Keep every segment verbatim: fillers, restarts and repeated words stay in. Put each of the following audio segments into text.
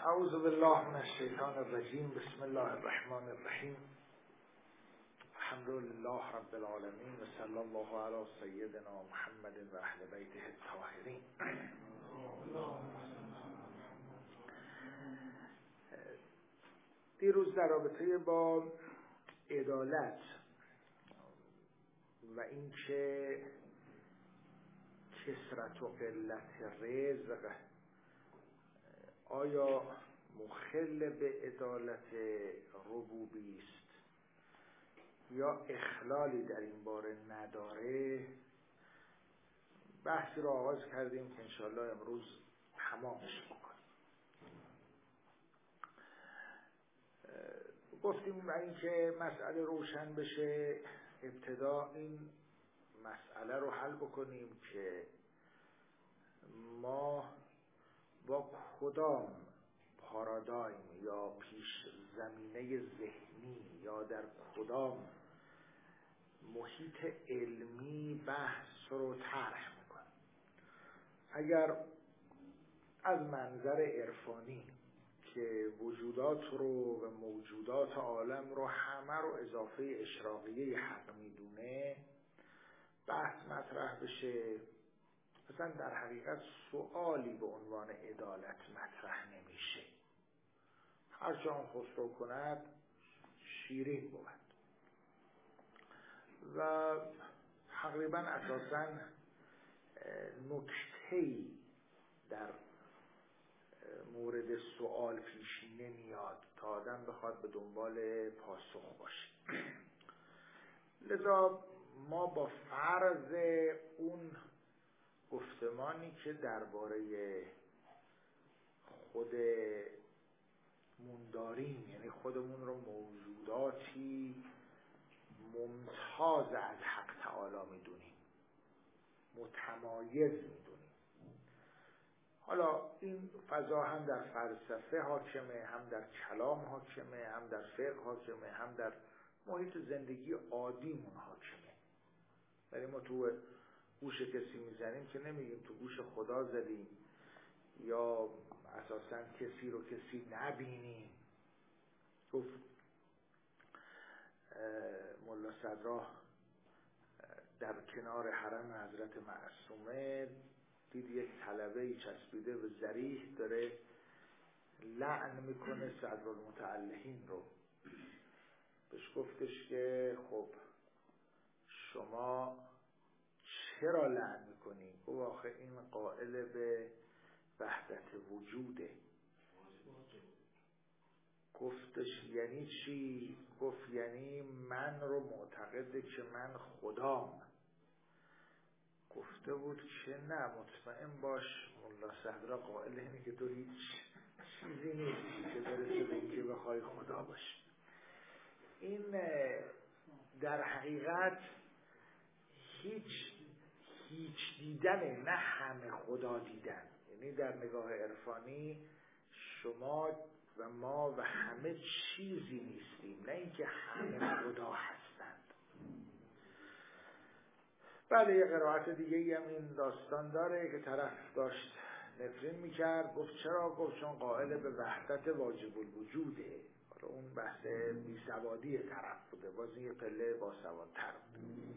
اعوذ بالله من الشیطان الرجیم. بسم الله الرحمن الرحیم. الحمد لله رب العالمین و صلی الله علی سیدنا محمد و اهل بیته الطاهرین. دیروز در رابطه با عدالت و اینکه کثرت و قلت رزق آیا مخل به عدالت ربوبی است یا اخلالی در این باره نداره، بحثی رو آغاز کردیم که انشاءالله امروز تمامش بکنیم. گفتیم برای اینکه مسئله روشن بشه ابتدا این مسئله رو حل بکنیم که ما با کدام پارادایم یا پیش زمینه ذهنی یا در کدام محیط علمی بحث رو طرح میکنیم. اگر از منظر عرفانی که وجودات رو و موجودات عالم رو همه رو اضافه اشراقیه حق میدونه بحث مطرح بشه، اصلا در حقیقت سؤالی به عنوان عدالت مطرح نمیشه. هر جا خسرو کند شیرین بود و تقریبا اساسا نکته‌ای در مورد سؤال پیش نمیاد تا آدم بخواد به دنبال پاسخ باشه. لذا ما با فرض اون گفتمانی که درباره خودمون داریم، یعنی خودمون رو موجوداتی ممتاز از حق تعالی میدونیم، متمایز میدونیم. حالا این فضا هم در فلسفه حاکمه، هم در کلام حاکمه، هم در فقه حاکمه، هم در محیط زندگی عادیمون حاکمه. ولی ما تو گوش کسی میزنیم که نمیگیم تو گوش خدا زدیم یا اساساً کسی رو کسی نبینیم. گفت ملا صدرا در کنار حرم حضرت معصومه دید یک طلبه‌ای چسبیده به ضریح داره لعن میکنه صدرالمتعلهین رو. بهش گفتش که خب شما چرا لعن میکنی؟ گفت آخه این قائل به وحدت وجوده. گفتش یعنی چی؟ گفت یعنی من رو معتقده که من خدام. گفته بود که نه، مطمئن باش ملا صدرا قائل اینه که تو هیچ چیزی نیستی که برسه به اینکه بخوای خدا باشی. این در حقیقت هیچ هیچ دیدن، نه همه خدا دیدن. یعنی در نگاه عرفانی شما و ما و همه چیزی نیستیم، نه اینکه همه خدا هستند. بله، یه قرائت دیگه ای هم این داستان داره که طرف داشت نفرین میکرد. گفت چرا؟ گفت چون قائل به وحدت واجب الوجوده. حالا اون بحث بیسوادی طرف بوده، باز یه پله باسوادتر بوده.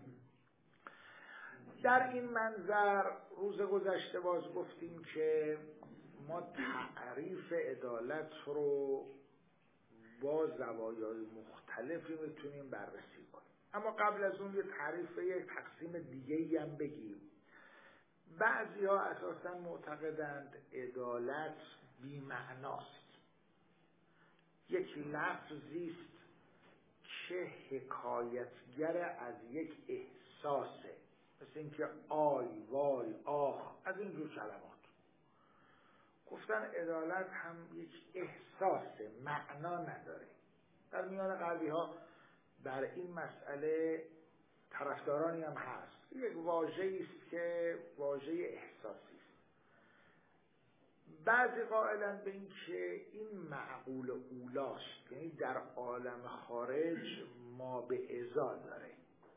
در این منظر روز گذشته باز گفتیم که ما تعریف عدالت رو با زوایای مختلفی میتونیم بررسی کنیم. اما قبل از اون یه تعریف، یک تقسیم دیگه‌ای هم بگیم. بعضی ها اساساً معتقدند عدالت بی‌معناست، یک لفظی است که حکایتگر از یک احساسه، مثل اینکه آی، وای، آخ، از این جور کلمات. گفتن عدالت هم یک احساسه، معنا نداره. در میان غربی ها بر این مسئله طرفدارانی هم هست. یک واژه‌ای است که واژه احساسی است. بعضی قائلند به این که این معقول اولاست، یعنی در عالم خارج ما به ازا داره.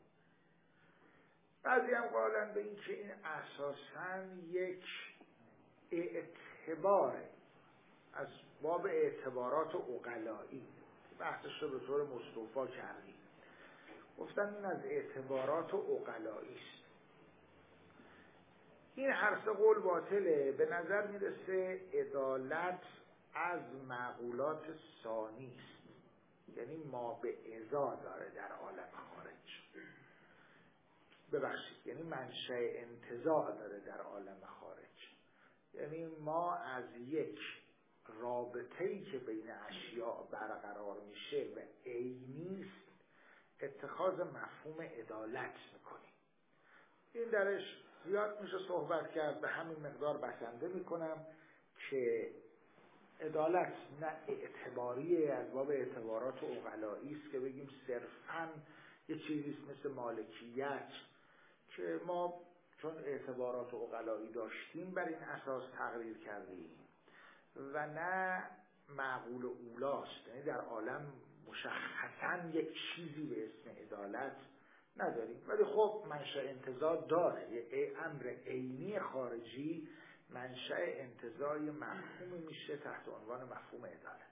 بعضی هم قائلند به این که این اساساً یک اعتباره، از باب اعتبارات عقلایی بحثش رو به طور مستوفا کردیم. گفتن این از اعتبارات عقلایی است. این هر سه قول باطله. به نظر میرسه عدالت از معقولات ثانی است، یعنی ما به ازا داره در عالم خارج. ببخشید، یعنی منشأ انتزاع داره در عالم خارج. یعنی ما از یک رابطه‌ای که بین اشیاء برقرار میشه و عینی است اتخاذ مفهوم عدالت میکنیم. این درش زیاد میشه صحبت کرد، به همین مقدار بسنده میکنم که عدالت نه اعتباریه از باب اعتبارات عقلایی است که بگیم صرفاً یه چیزی مثل مالکیت که ما چون اعتبارات عقلایی داشتیم بر این اساس تقریر کردیم، و نه معقول اولاست، یعنی در عالم مشخصاً یک چیزی به اسم عدالت نداریم، ولی خب منشأ انتزاع داره. یه امر عینی خارجی منشأ انتزاعی مفهومی میشه تحت عنوان مفهوم عدالت.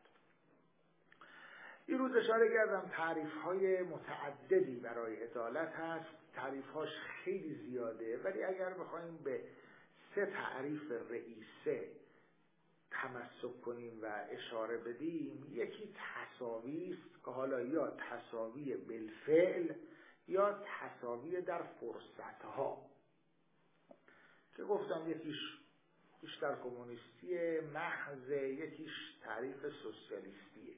این روز اشاره کردم تعریف‌های متعددی برای عدالت هست، تعریف‌هاش خیلی زیاده، ولی اگر بخوایم به سه تعریف رئیسه تمسک کنیم و اشاره بدیم، یکی تساوی است که حالا یا تساوی بالفعل یا تساوی در فرصتها، که گفتم یکیش بیشتر کمونیستیه محض، یکیش تعریف سوسیالیستیه.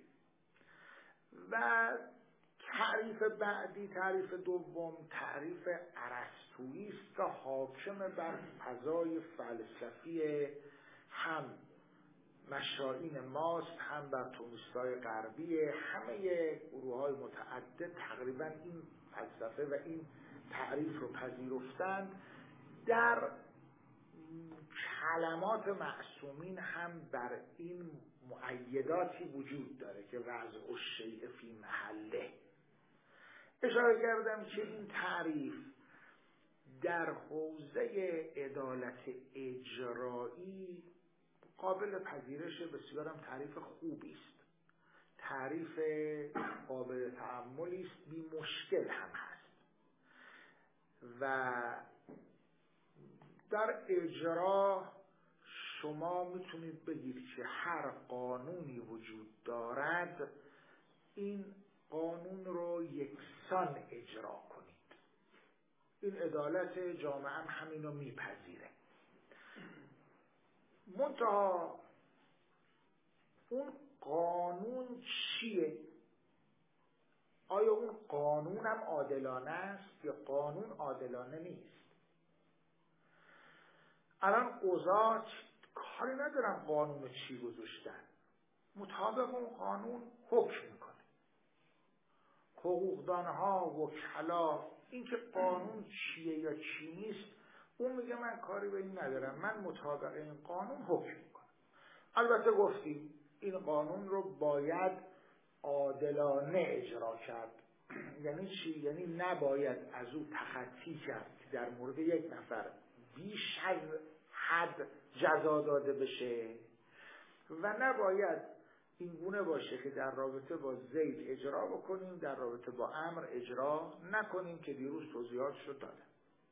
و تعریف بعدی، تعریف دوم، تعریف ارسطویی است که حاکم بر فضای فلسفی هم مشائین ماست، هم بر تومیستای غربیه. همه گروه‌های متعدد تقریبا این فلسفه و این تعریف رو پذیرفتند. در کلمات معصومین هم بر این مؤیداتی وجود داره که وضع الشیء فی محله. اشاره کردم که این تعریف در حوزه عدالت اجرایی قابل پذیرش، بسیارم تعریف خوبی است، تعریف قابل تأملی است، بی مشکل هم هست. و در اجرا شما میتونید بگید که هر قانونی وجود دارد، این قانون رو یکسان اجرا کنید. این عدالت جامعه هم همین رو میپذیره. منتها اون قانون چیه؟ آیا اون قانون هم عادلانه است یا قانون عادلانه نیست؟ الان قضات کاری ندارن قانون چی گذاشتن، مطابق اون قانون حکم میکنه. حقوقدانها، وکلا، این که قانون چیه یا چی نیست، اون میگه من کاری به این ندارم، من مطابق این قانون حکم میکنم. البته گفتیم این قانون رو باید عادلانه اجرا کرد. یعنی چی؟ یعنی نباید از او تخطی کرد که در مورد یک نفر بیش از حد جزا داده بشه، و نباید این گونه باشه که در رابطه با زید اجرا بکنیم، در رابطه با امر اجرا نکنیم، که دیروز توضیحاتش رو دادم.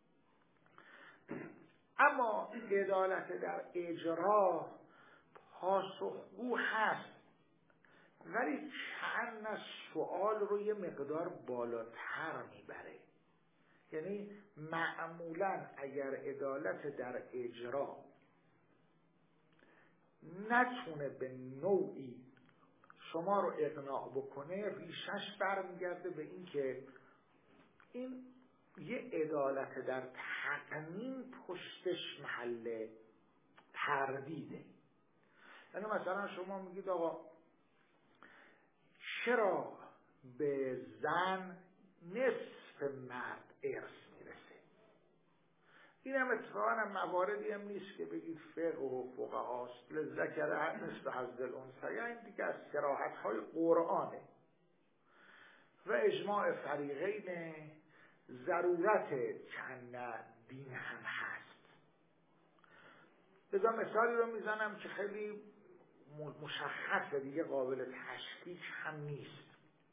اما عدالت در اجرا پاسخگو هست، ولی چند از سوال رو یه مقدار بالاتر میبره. یعنی معمولاً اگر عدالت در اجرا نتونه به نوعی شما رو اقناع بکنه، ریشش برمیگرده به این که این یه عدالت در تقنین پشتش محل تردیده. یعنی مثلا شما میگید آقا چرا به زن نصف مرد ارث میرسه؟ این هم اتفاقا هم مواردی هم نیست که بگید فقه و فقهاست للذکر مثل حظ الانثیین، این دیگه از صراحت های قرآنه و اجماع فریقین. ضرورت چند دین هم هست. بذار مثالی رو میزنم که خیلی مشخصه دیگه، قابل تشکیک هم نیست.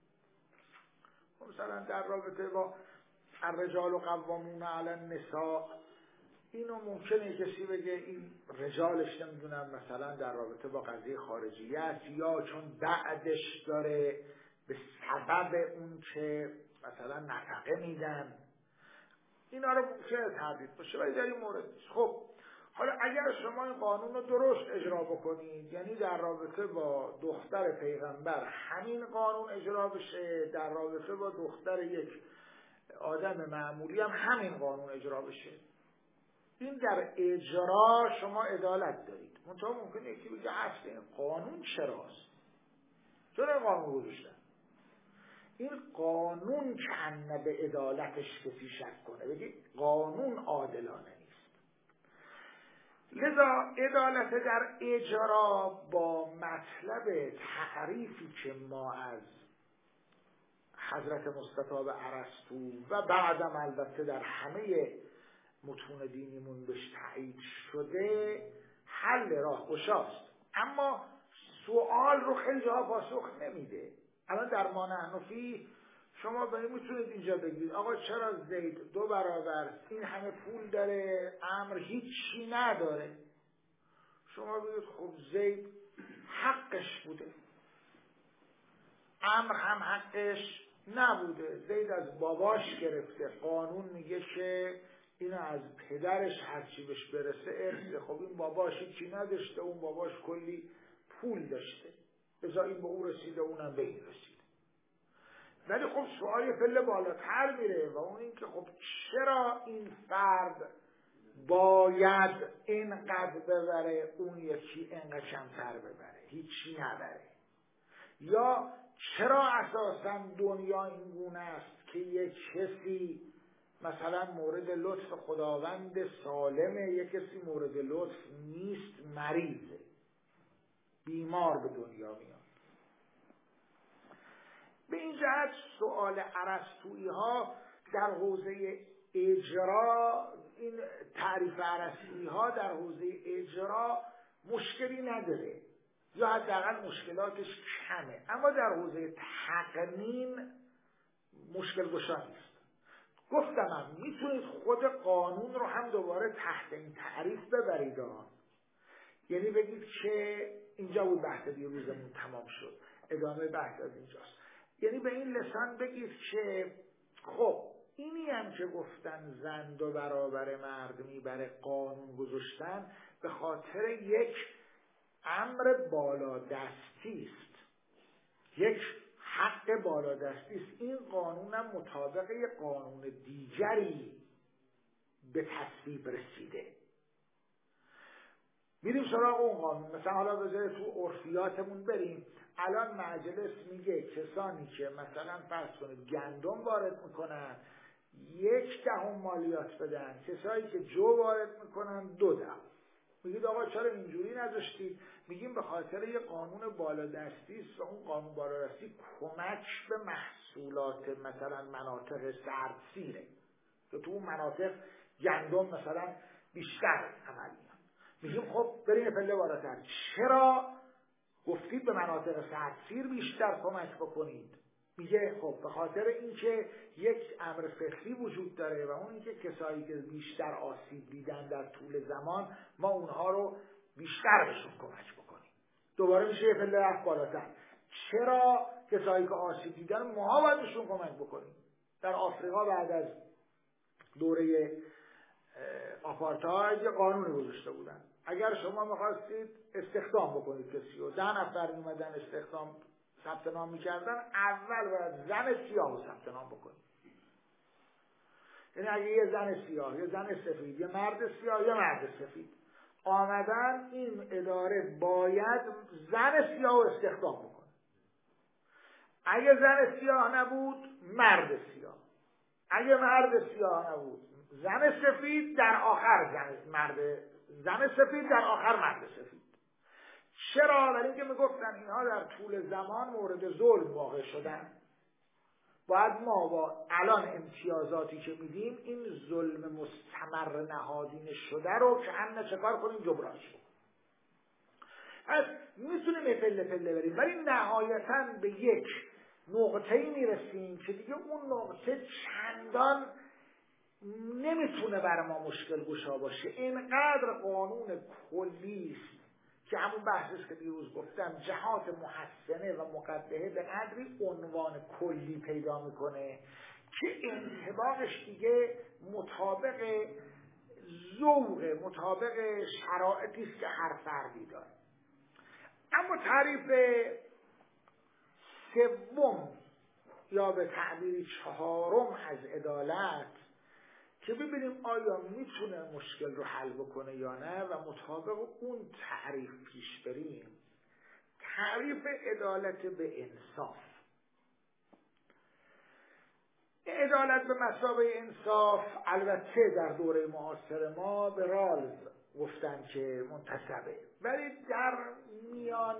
مثلا در رابطه با الرجال قوامون علی النساء، اینو ممکنه کسی بگه این رجالش نمیدونم مثلا در رابطه با قضیه خارجیه است، یا چون بعدش داره به سبب اون که مثلا نفقه میدن، اینا رو ممکنه تردید باشه، ولی در این مورد نیست. خب حالا اگر شما این قانون رو درست اجرا بکنید، یعنی در رابطه با دختر پیغمبر همین قانون اجرا بشه، در رابطه با دختر یک آدم معمولی هم همین قانون اجرا بشه، این در اجرا شما عدالت دارید. منتها ممکنه یکی بگه اصل این قانون چراست؟ چرا این قانون گذاشتن؟ این قانون کنه به عدالتش کسی شک کنه، بگه قانون عادلانه نیست. لذا عدالت در اجرا با مطلب تعریفی که ما از حضرت مصطفی و ارسطو و بعدم البته در همه متون دینیمون بهش تایید شده حل راهگشاست، اما سوال رو خیلی جا پاسخ نمیده. الان در ما نحن فیه شما به این میتونید اینجا بگید آقا چرا زید دو برابر این همه پول داره، عمرو هیچی نداره؟ شما بگید خب زید حقش بوده، عمرو هم حقش نبوده، زید از باباش گرفته، قانون میگه که اینو از پدرش هرچی بهش برسه ارثه. خب این باباش هیچی نداشته، اون باباش کلی پول داشته، ازا این به او رسیده اونم به این رسیده. ولی خب سوال پله بالاتر میره و اون این که خب چرا این فرد باید اینقدر ببره اون یکی اینقدر کمتر ببره، هیچی نبره؟ یا چرا اساسا دنیا این گونه است که یک کسی مثلا مورد لطف خداوند سالمه، یک کسی مورد لطف نیست، مریضه، بیمار به دنیا میاد؟ به این جهت سؤال ارسطویی ها در حوزه اجرا، این تعریف ارسطویی ها در حوزه اجرا مشکلی نداره، یا حداقل مشکلاتش کمه، اما در حوزه تقنین مشکل گشا نیست. گفتم هم میتونید خود قانون رو هم دوباره تحت این تعریف ببرید ها. یعنی بگید که اینجا بود بحث دیروزمون تمام شد، ادامه بحث از اینجاست. یعنی به این لسان بگید که خب اینی هم که گفتن زن دو برابر مرد میبره قانون گذاشتن به خاطر یک امر بالادستی است، یک حق بالادستی است. این قانون هم مطابق یک قانون دیگری به تصویب رسیده. میریم سراغ اون قانون. مثلا حالا بذاره تو عرفیاتمون بریم، الان مجلس میگه کسانی که مثلا فرض کنید گندم وارد میکنن یک دهم مالیات بدن، کسایی که جو وارد میکنن دو دهم. میگید آقا چرا اینجوری نذاشتید؟ میگیم به خاطر یه قانون بالادستی است و اون قانون بالادستی کمک به محصولات مثلا مناطق سردسیره که تو اون مناطق گندم مثلا بیشتر عمل میاد. میگیم خب بریم پله بالاتر، چرا گفتید به مناطق سردسیر بیشتر کمک بکنید؟ میگه خب به خاطر اینکه یک امر فقهی وجود داره و اون اینکه کسایی که بیشتر آسیب دیدن در طول زمان ما اونها رو بیشتر بهشون کمک بکنیم. دوباره میشه یه پله رفت بالاتر، چرا کسایی که آسیب دیدن ما باید بهشون کمک بکنیم؟ در آفریقا بعد از دوره آپارتاید یه قانونی گذاشته بودن، اگر شما میخواستید استخدام بکنید کسی و ده نفر میمدن استخدام ثبت نام میکردن، اول باید زن سیاه رو ثبت نام بکنید. یعنی اگه یه زن سیاه، یه زن سفید، یه مرد سیاه، یه مرد سفید آمدن، این اداره باید زن سیاه رو استخدام بکنه. اگه زن سیاه نبود مرد سیاه، اگه مرد سیاه نبود زن سفید، در آخر زن مرد زن سفید، در آخر مرد سفید. چرا؟ برای اینکه میگفتن اینها در طول زمان مورد ظلم واقع شدن، باید ما با الان امتیازاتی که میدیم این ظلم مستمر نهادینه شده رو که هم چکار کنیم؟ جبرانش کنیم. پس میتونیم پله پله بریم، ولی نهایتاً به یک نقطه‌ای میرسیم که دیگه اون نقطه چندان نمیتونه برای ما مشکل گشا باشه. اینقدر قانون کلی است که همون بحثش که دیروز گفتم، جهات محسنه و مقبحه به قدری عنوان کلی پیدا میکنه که انطباقش دیگه مطابق ذوق، مطابق شرایطی است که هر فردی داره. اما تعریف سوم یا به تعبیر چهارم از عدالت که ببینیم آیا میتونه مشکل رو حل بکنه یا نه و مطابق اون تعریف پیش بریم، تعریف عدالت به انصاف. عدالت به مثابه انصاف البته در دوره معاصر ما به رالز گفتن که منتسبه، ولی در میان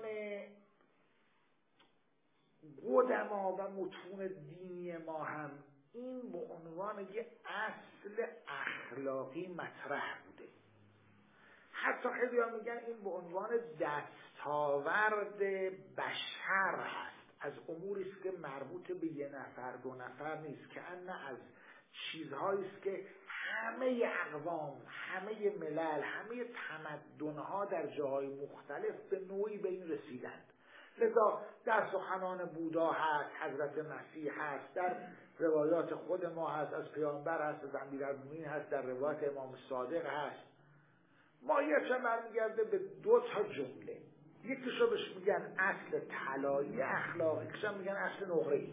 قدما و متون دینی ما هم این به عنوان یک اصل اخلاقی مطرح بوده. حتی خیلی ها میگن این به عنوان دستاورد بشر هست، از اموری است که مربوط به یه نفر دو نفر نیست، که انه از چیزهایی است که همه اقوام، همه ملل، همه تمدن‌ها در جاهای مختلف به نوعی به این رسیدند. لذا در سخنان بودا هست، حضرت مسیح هست، در روایات خود ما هست، از پیامبر هست، از امیرالمومنین هست، در روایت امام صادق هست. ماهیتش برمیگرده به دو تا جمله. یکیشو بهش میگن اصل طلایی اخلاقی، یکیشو میگن اصل نقره‌ای.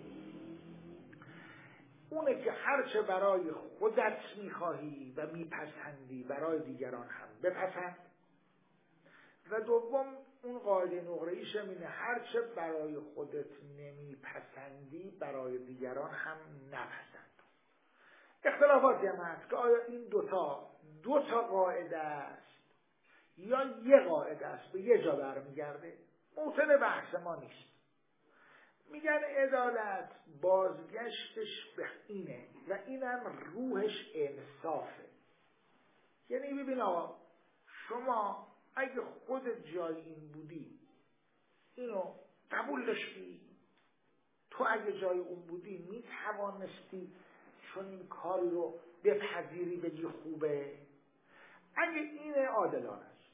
اونه که هرچه برای خودت میخواهی و میپسندی برای دیگران هم بپسند. و دوم اون قاعده نقره‌ایش اینه هرچه برای خودت نمیپسندی برای دیگران هم نپسند. اختلافاتی هم هست که آیا این دوتا دوتا قاعده است یا یه قاعده است، به یه جا برمیگرده. موطن بحث ما نیست. میگن عدالت بازگشتش به اینه و اینم روحش انصافه. یعنی ببین آقا، شما اگه خودت جای این بودی اینو قبول داشتی، تو اگه جای اون بودی میتوانستی چون این کاری رو بپذیری بگی خوبه، اگه این عادلانه است.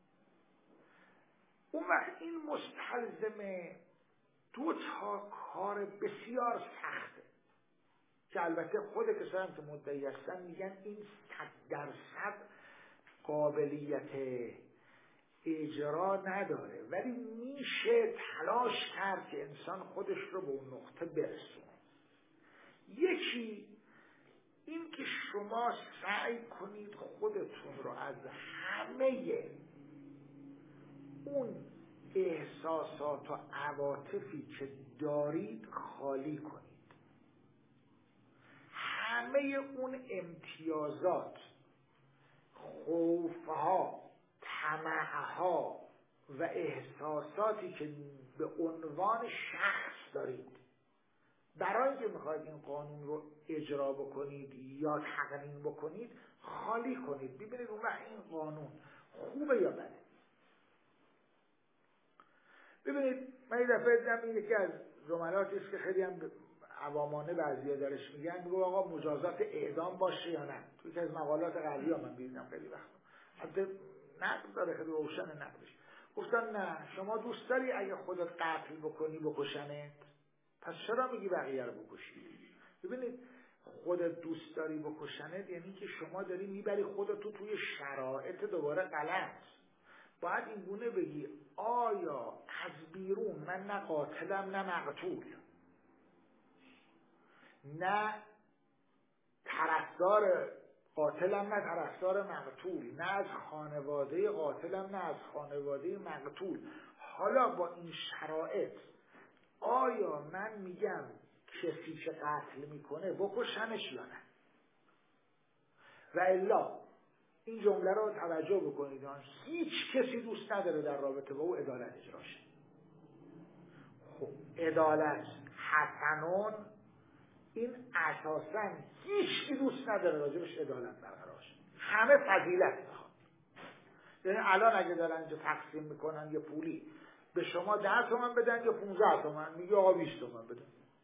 اون وقت این مستلزمه دو تا کار بسیار سخته که البته خود کسانی که مدعی هستن میگن این صد درصد قابلیت اجرا نداره، ولی میشه تلاش کرد که انسان خودش رو به اون نقطه برسونه. یکی این که شما سعی کنید خودتون رو از همه اون احساسات و عواطفی که دارید خالی کنید. همه اون امتیازات، خوفها، طمعها و احساساتی که به عنوان شخص دارید برای اینکه میخواید این قانون رو اجرا بکنید یا تقنین بکنید خالی کنید. ببینید اون وقت این قانون خوبه یا بده. ببینید من یه دفعه دیدم یکی از جملاتی است که خیلی هم عوامانه بعضیا درش میگن، میگه آقا مجازات اعدام باشه یا نه. توی یکی از مقالات قبلی ها من دیدم خیلی وقت حتی نقد داره، خیلی روشن نقدش. گفتن نه، شما دوست داری اگه خودت قتل بکنی بکشنت، پس چرا میگی بقیه رو بکشی؟ ببینید خودت دوست داری بکشنت یعنی که شما داری میبری خودتو توی شرایط دوباره غلط. باید این گونه بگی آیا از بیرون من نه قاتلم نه مقتول، نه طرفدار قاتلم نه طرفدار مقتول، نه از خانواده قاتلم نه از خانواده مقتول. حالا با این شرایط آیا من میگم کسی که قتل میکنه بکشنش یا نه؟ و الا این جمله رو توجه بکنید، هیچ کسی دوست نداره در رابطه با او عدالت اجرا شه. خب عدالت حسنون این اساساً هیچ کی دوست نداره راجبش عدالت برقرار شه. همه فضیلت میخوان. یعنی الان اگه دارن اینجا تقسیم میکنن یه پولی به شما ده تومن بدن یا پونزده تومن، میگه آقا بیست تومن بدن.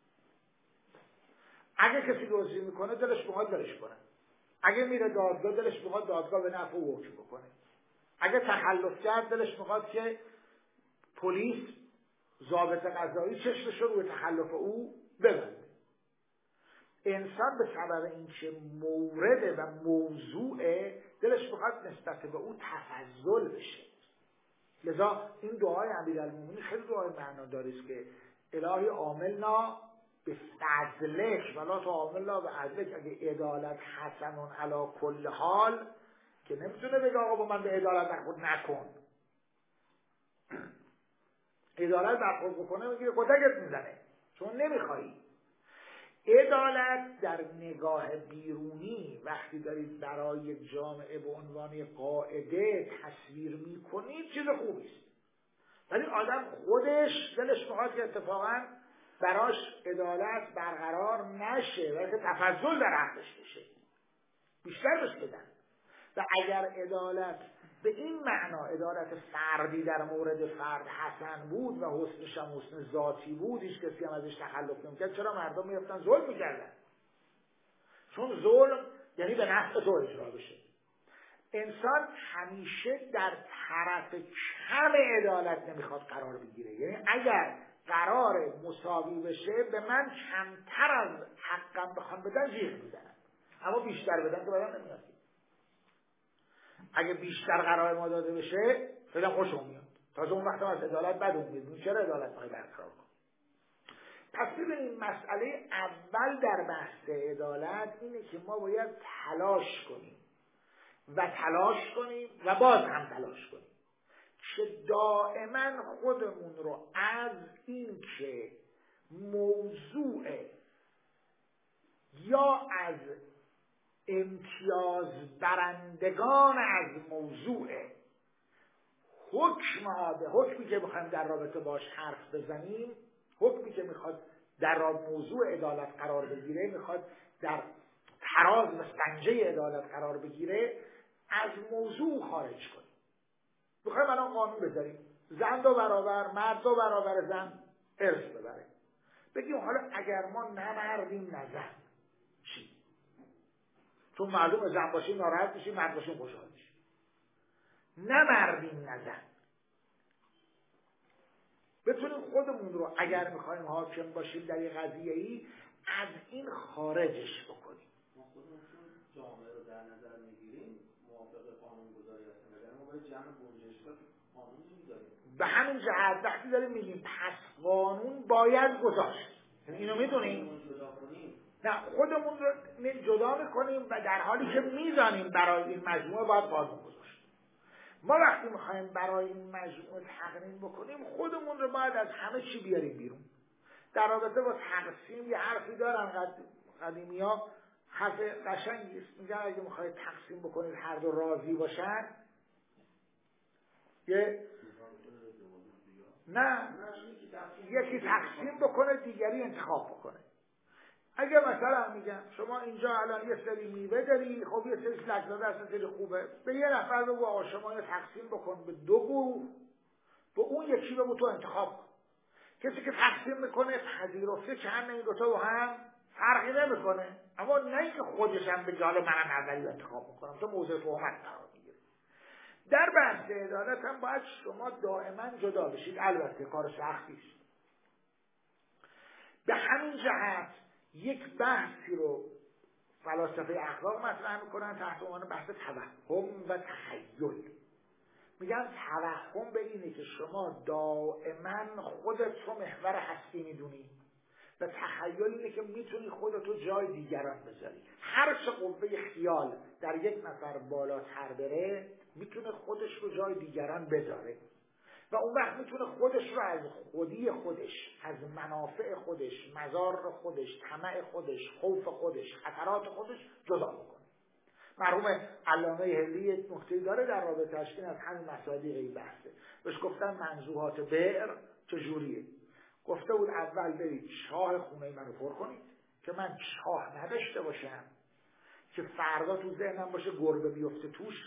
اگه کسی دزدی میکنه دلش میخواد دلش کنه، اگه میره دادگاه دلش میخواد دادگاه به نفع او حکم بکنه، اگه تخلف کرد دلش میخواد که پلیس ضابط قضایی چشمش رو روی تخلف او ببنده. انسان به سبب اینکه مورد و موضوعه دلش میخواد نسبت به او تفضل بشه. لذا این دعای امیرالمومنین خیلی دعای معناداری است که الهی عاملنا به فضلک ولا تعاملنا به عدلک. اگه عدالت حسن علی کل حال که نمیتونه بگه آقا با من به عدالت برخورد نکن. عدالت برخورد بکنه میگه کتکت میزنه چون نمیخوایی. عدالت در نگاه بیرونی وقتی دارید برای جامعه به عنوان قاعده تصویر میکنید چیز خوبی است، ولی آدم خودش دلش میخواد که اتفاقا براش عدالت برقرار نشه و که تفضل در حقش بشه، بیشتر بهش بدن. و اگر عدالت به این معنا عدالت فردی در مورد فرد حسن بود و حسنش هم حسن ذاتی بود، هیچ کسی هم ازش تخلف نمیکرد، چرا مردم میرفتن ظلم میکردن؟ چون ظلم یعنی به نفع تو اجرا بشه. انسان همیشه در طرف کم عدالت نمیخواد قرار بگیره، یعنی اگر قرار مساوی بشه به من کمتر از حقم بخوام بدن جیغ میزنم، اما بیشتر بدن که بدن نمیاد. اگه بیشتر قرار ما داده بشه خیلی خوشم میاد، تازه اون وقت از عدالت بدون میاد. چرا عدالت باید برقرار کن؟ پس ببینید مسئله اول در بحث عدالت اینه که ما باید تلاش کنیم و تلاش کنیم و باز هم تلاش کنیم که دائما خودمون رو از این که موضوع یا از امتیاز برندگان از موضوع حکم آده، حکمی که بخوایم در رابطه باش حرف بزنیم، حکمی که میخواد در موضوع عدالت قرار بگیره، میخواد در تراز و سنجه عدالت قرار بگیره، از موضوع خارج کنیم. میخوایم الان قانون بذاریم زن دو برابر مرد دو برابر زن ارث ببره، بگیم حالا اگر ما نمردیم نزن چی؟ چون معلومه زن باشیم ناراحت میشیم، مرد باشیم خوشحال میشیم. نمردیم نزن. بتونیم خودمون رو اگر میخوایم حاکم باشیم در یک قضیه‌ای از این خارجش بکنیم. ما خودمون جامعه رو در نظر میگیریم، موافق قانون گذاری هستیم، اگر ما باید جمع گنجشگاه قانون میذاریم. به همین جهت وقتی داریم میگیم پس قانون باید گذاشت، اینو میدونیم؟ نه، خودمون رو جدا میکنیم و در حالی که میدانیم برای این مجموعه باید قانون گذاشت. ما وقتی میخوایم برای این مجموعه تقنین بکنیم خودمون رو باید از همه چی بیاریم بیرون. در رابطه با تقسیم یه حرفی دارن قدیمی ها، حرف قشنگی است، میگن اگه میخواید تقسیم بکنید هر دو راضی باشن، یه نه یکی تقسیم بکنه دیگری انتخاب بکنه. اگه مثلا میگن شما اینجا الان یه سری میوه داری، خب یه سری لگزاده هست خیلی خوبه، به یه نفر بگو آقا شما یه تقسیم بکن به دو گروه، به اون یکی بگو تو انتخاب کن. کسی که تقسیم میکنه پذیرفته که همه این دوتا با هم فرقی نمیکنه، اما نه اینکه خودش هم بگه حالا منم اولی انتخاب میکنم، تو موضوع تهمت قرار میگیره. در بحث عدالت هم باید شما دائما جدا بشید، البته کار سختی است. به همین جهت یک بحثی رو فلاسفه اخلاق مطرح میکنن تحت عنوان بحث توهم و تخیل. میگن توهم به اینه که شما دائما خودت رو محور هستی میدونی و تخیل اینه که میتونی خودتو جای دیگران بذاری. هر چه قوه خیال در یک نفر بالاتر بره میتونه خودش رو جای دیگران بذاره و اون وقت میتونه خودش رو از خودی خودش، از منافع خودش، مضار خودش، طمع خودش، خوف خودش، خطرات خودش جدا بکنه. مرحوم علامه حلی یک نکته داره در رابطه‌اش، این از همین مصادیق این بحثه. بهش گفتن منزوحات بئر چجوریه؟ گفته بود اول برید چاه خونه منو پر کنید که من چاه نداشته باشم که فردا تو ذهنم باشه گربه بیفته توش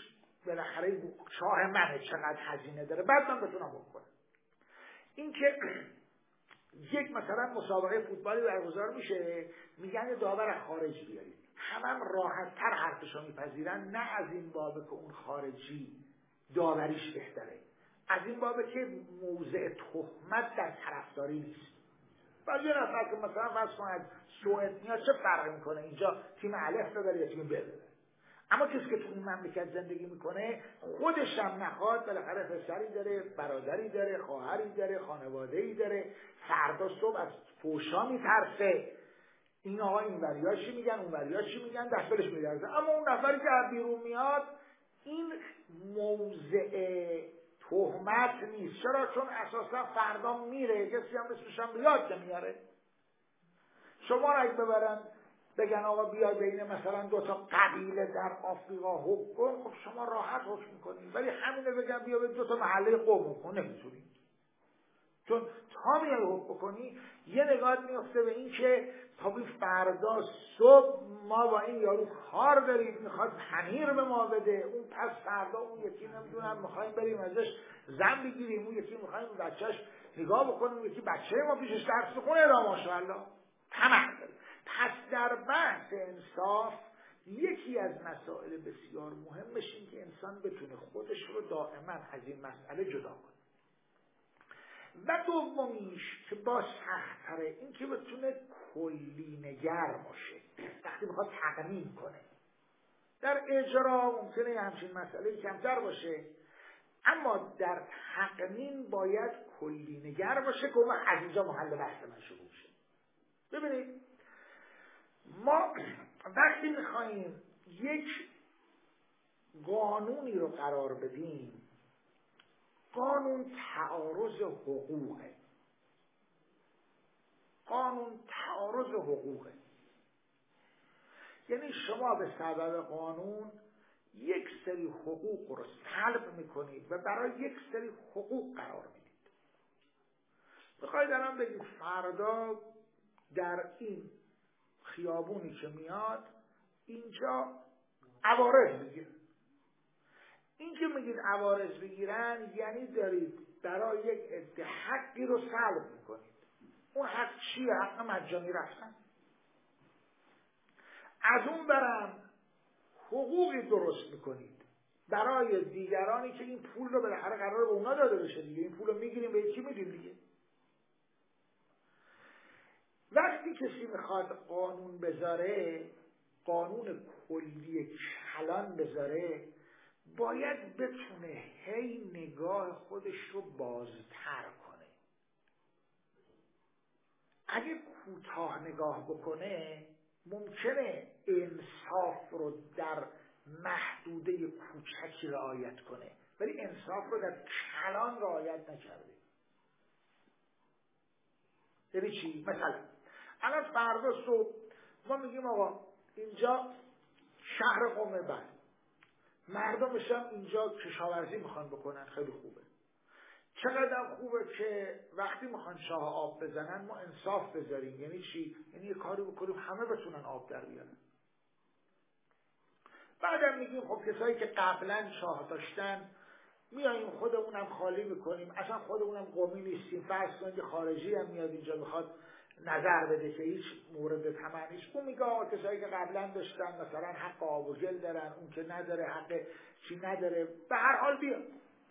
بالاخره شاه منه چقدر هزینه داره بعد من بتونم بکنم. این که یک مثلا مسابقه فوتبالی برگزار میشه میگن داور خارجی بیارید، همه راحت تر حرفشو میپذیرن، نه از این بابه که اون خارجی داوریش بهتره، از این بابه که موضع تهمت در طرفداری نیست. بعد یه نفر که مثلا فرض کن از سوئد میاد چه فرقی میکنه اینجا تیم الف ببره یا تیم ب ببره، اما کسی که تو این مملکت زندگی میکنه خودش هم نخواد بالاخره پسری داره، برادری داره، خواهری داره، خانواده‌ای داره، فردا صبح از فوشا میترسه، این آقا این وریا چی میگن اون وریا چی میگن، دستش میلرزه. اما اون نفری که از بیرون میاد این موضع تهمت نیست. چرا؟ چون اساسا فردا میره، کسی هم اسمش هم بیاد نمیاره. شما را اگه ببرن بگن آقا بیا بین مثلا دو تا قبیله در آفریقا حکم کن، خب شما راحت حکم میکنید، ولی همینه بگن بیا به دو تا محله قوم حکم کن، نمیتونید. چون تا میای حکم کنی یه نگاه میفته به این که تا بی فردا صبح ما با این یارو کار داریم، میخواد پنیر به ما بده، اون پس فردا اون یکی نمیدونم میخوایم بریم ازش زن بگیریم، اون یکی میخوایم بچهش نگاه بکنیم، یکی بچه ما پیشش درس بخونه، را ماشاءالله تمام. پس در بحث انصاف یکی از مسائل بسیار مهمش این که انسان بتونه خودش رو دائما از این مسئله جدا کنه. و دومیش که با سخت‌تره این که بتونه کلی نگر باشه، وقتی میخواد تقنین کنه. در اجرا ممکنه همچین مسئله کمتر باشه، اما در تقنین باید کلی نگر باشه که اون از اینجا محل بحث من شروع شه. ببینید ما وقتی میخواییم یک قانونی رو قرار بدیم، قانون تعارض حقوقه، قانون تعارض حقوقه، یعنی شما به سبب قانون یک سری حقوق رو سلب میکنید و برای یک سری حقوق قرار میدید. بخواید الان بگید فردا در این خیابونی که میاد اینجا عوارض بگیر، این که میگید عوارض بگیرن یعنی دارید برای یک عده حقی رو سلب میکنید. اون حق چیه؟ حق مجانی رفتن. از اون برم حقوقی درست میکنید برای دیگرانی که این پول رو بالاخره قراره به اونا داده بشه دیگه، این پول رو میگیریم به یکی میدیم دیگه. وقتی کسی میخواد قانون بذاره، قانون کلی کلان بذاره، باید بتونه هی نگاه خودش رو بازتر کنه. اگه کوتاه نگاه بکنه ممکنه انصاف رو در محدوده کوچکی رعایت کنه، ولی انصاف رو در کلان رعایت نکرده. یعنی چی؟ مثلا الان فردا صبح ما میگیم آقا اینجا شهر قم بند، مردمش هم اینجا کشاورزی میخوان بکنن، خیلی خوبه. چقدر خوبه که وقتی میخوان شاه آب بزنن ما انصاف بذاریم. یعنی چی؟ یعنی یه کاری بکنیم همه بتونن آب در بیارن. بعدم میگیم خب کسایی که قبلا شاه داشتن میاییم خودمونم خالی میکنیم، اصلا خودمونم قومی نیستیم، فرض کنید خارجی هم میاد اینجا میخواد نظر بده که هیچ مورد طمع نیست، اون میگه آقا کسایی که قبلا داشتن مثلا حق آب و گل دارن، اون که نداره حق چی نداره، به هر حال بیاد.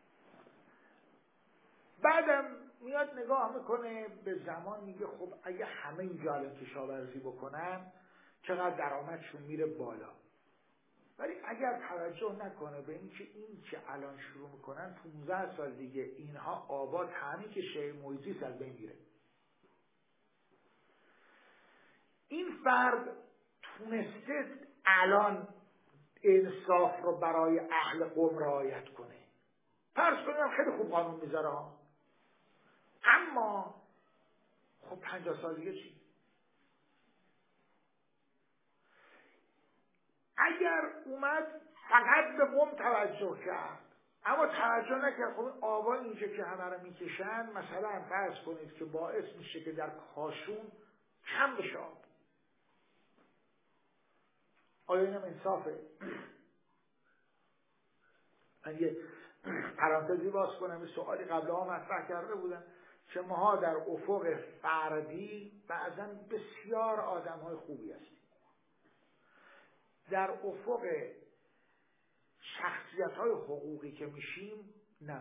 بعدم میاد نگاه میکنه به زمان، میگه خب اگه همه اینجا الان کشاورزی بکنن چقدر درآمدشون میره بالا. ولی اگر توجه نکنه به اینکه این که الان شروع میکنن پونزده سال دیگه اینها آباد همین که شیء محیط زیست از بین میره. این فرد تونسته الان انصاف رو برای اهل قم رعایت کنه. فرض کنیم خیلی خوب قانون میذاره ها، اما خب پنجاه سال دیگه چی؟ اگر اومد فقط به قم توجه کرد اما توجه نکرد خب آبا اینجا که همه رو میکشن، مثلا فرض کنید که باعث میشه که در کاشون کم بشه آب، آیا اینم انصافه؟ من یه پرانتزی باز کنم، یه سوالی قبل ها مطرح کرده بودم که ماها در افق فردی بعضا بسیار آدم های خوبی هستیم، در افق شخصیت های حقوقی که میشیم نه.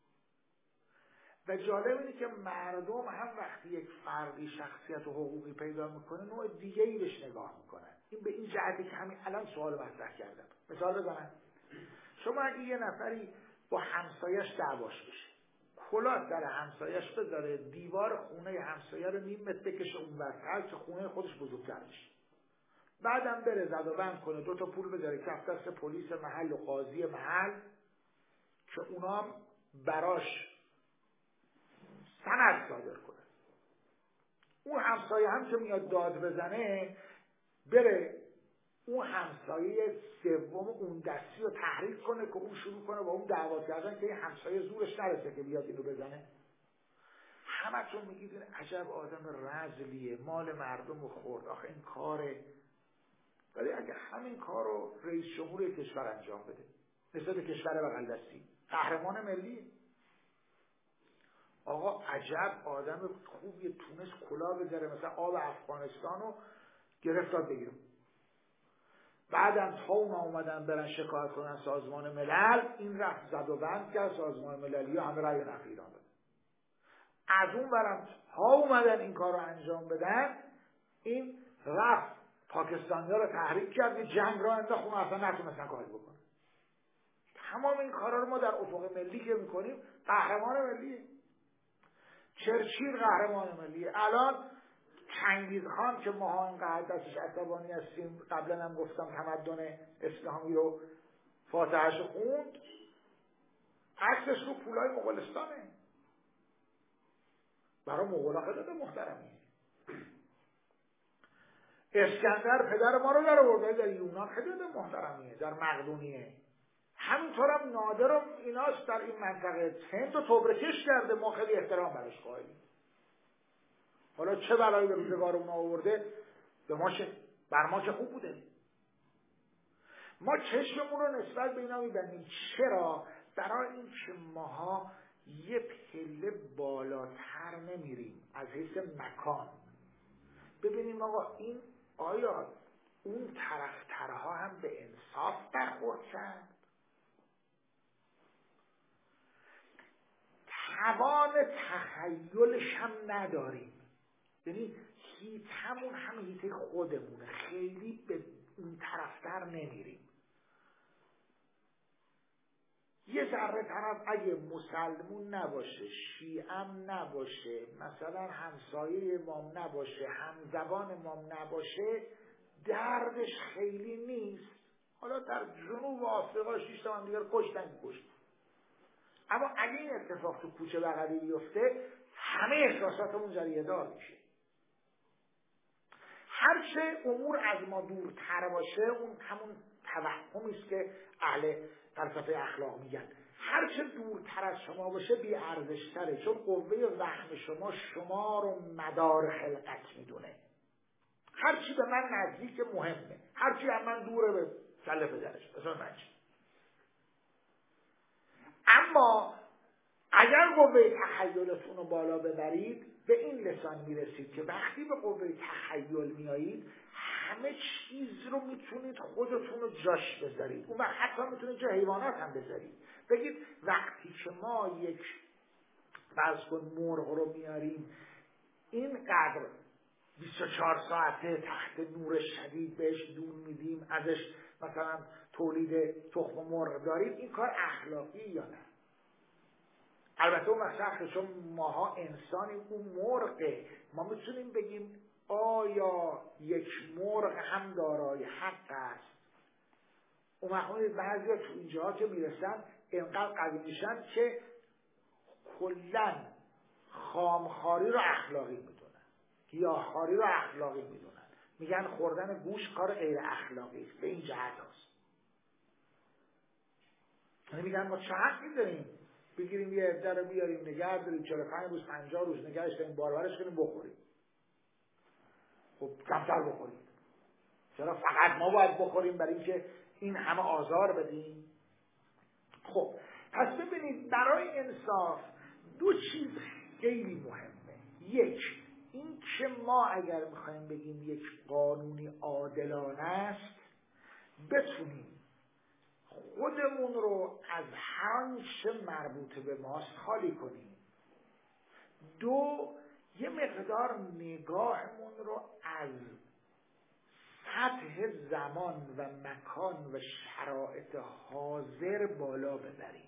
و جالب اینه که مردم هم وقتی یک فردی شخصیت و حقوقی پیدا میکنه نوع دیگه ای بهش نگاه میکنن. این به این جهتی که همین الان سوال مطرح کردم. مثال بزنم، شما اگه یه نفری با همسایش دعواش بشه، کلاه در همسایش بذاره، دیوار خونه همسایه رو نیم متر بکشه اونورتر که خونه خودش بزرگتر بشه، بعدم بره زد و بند کنه، دو تا پول بذاره کف دست پلیس محل و قاضی محل که اونام براش سند صادر کنه. اون همسایه هم که میاد داد بزنه بره اون همسایه سوم اون دستی رو تحریک کنه که اون شروع کنه با اون دعوا کردن که این همسایه زورش نرسه که بیاد اینو بزنه. همتون میگید این عجب آدم رذلیه، مال مردم رو خورد، آخه این کاره. ولی اگه همین کار رو رئیس جمهور کشور انجام بده، نسبت کشور بغل دستی، قهرمان ملی، آقا عجب آدم خوبی، تونست کلاه بذاره مثلا آب افغانستان رو گرفتار بگیرم. بعدم تا اونا اومدن برن شکایت کنن سازمان ملل، این رفت زد و بند کرد، سازمان مللی ها همه رأی نفی ایران داد. از اون برم تا اومدن این کار رو انجام بدن، این رفت پاکستانی ها رو تحریک کرد، یه جنگ را انداخت، اون اصلا نتونستن کاری بکنن. تمام این کارا رو ما در افق ملی که میکنیم قهرمان ملیه. چرچیل قهرمان ملیه. الان چنگیز خان که ما اینقدر دستش عصبانی هستیم، قبلا هم گفتم تمدن اسلامی رو فاتحه‌اش خوند، عکسش رو پولای مغولستانه. برای مغولا خیلی محترمیه. اسکندر پدر ما رو در آورده در یونان، خیلی محترمیه، در مقدونیه. همینطور هم نادر هم ایناست در این منطقه، هند و تبرکش کرده، ما خیلی احترام براش قائلیم. حالا چه بلایی به روزگار اون آورده به ما چه؟ بر ما که خوب بوده. ما چشممون رو نسبت به اینا میبندیم. چرا؟ برای این که ماها یه پله بالاتر نمیریم از حیث مکان. ببینیم آقا این آیا اون طرفترها هم به انصاف برخورد کرد؟ توان تخیلش هم نداریم. یعنی هیتمون هم هیته خودمونه، خیلی به اون طرفتر نمیریم. یه ذره طرف اگه مسلمون نباشه، شیعم نباشه، مثلا همسایه امام نباشه، همزبان امام نباشه، دردش خیلی نیست. حالا در جنوب آفریقا شیش تا هم دیگر کشتن کشت. اما اگه این اتفاق تو کوچه بغلی بیفته، همه احساساتمون جریه دار میشه. هرچه امور از ما دورتر باشه، اون همون توهمی است که اهل فلسفه اخلاق میگن. هرچه دورتر از شما باشه بی ارزش‌تره، چون قوه وهم شما شما رو مدار خلقت میدونه. هرچی به من نزدیک مهمه، هرچی از من دوره به کله پدرش. مثلا من چی؟ اما اگر قوه تخیلتون رو بالا ببرید، به این لسان میرسید که وقتی به قوه تخیل میایید، همه چیز رو میتونید خودتون رو جاش بذارید. اون وقت حتی میتونید جا حیوانات هم بذارید. بگید وقتی که ما یک فرض کن مرغ رو میاریم، اینقدر بیست و چهار ساعته تحت نور شدید بهش دون میدیم، ازش مثلا تولید تخم مرغ داریم، این کار اخلاقی یا نه؟ البته اون وقت چون ماها انسانیم، اون مرغه، ما میتونیم بگیم آیا یک مرغ هم دارای حق است؟ اون وقت بعضی ها تو اینجاها که میرسن اینقدر قوی میشن که کلن خامخاری رو اخلاقی میدونن، گیاهخواری رو اخلاقی میدونن، میگن خوردن گوش کار غیر اخلاقی است. به این جهت هست یعنی میگن ما چه حقی داریم بگیریم یه عده رو بیاریم نگه داریم چهل و پنج روز پنجاه روز نگهش داریم بارورش کنیم بخوریم؟ خب کمتر بخوریم. چرا فقط ما باید بخوریم برای اینکه این همه آزار بدیم؟ خب پس ببینید برای انصاف دو چیز خیلی مهمه. یک، این که ما اگر میخوایم بگیم یک قانونی عادلانه است بتونیم خودمون رو از هر آنچه مربوط به ماست خالی کنیم. دو، یه مقدار نگاهمون رو از سطح زمان و مکان و شرایط حاضر بالا ببریم،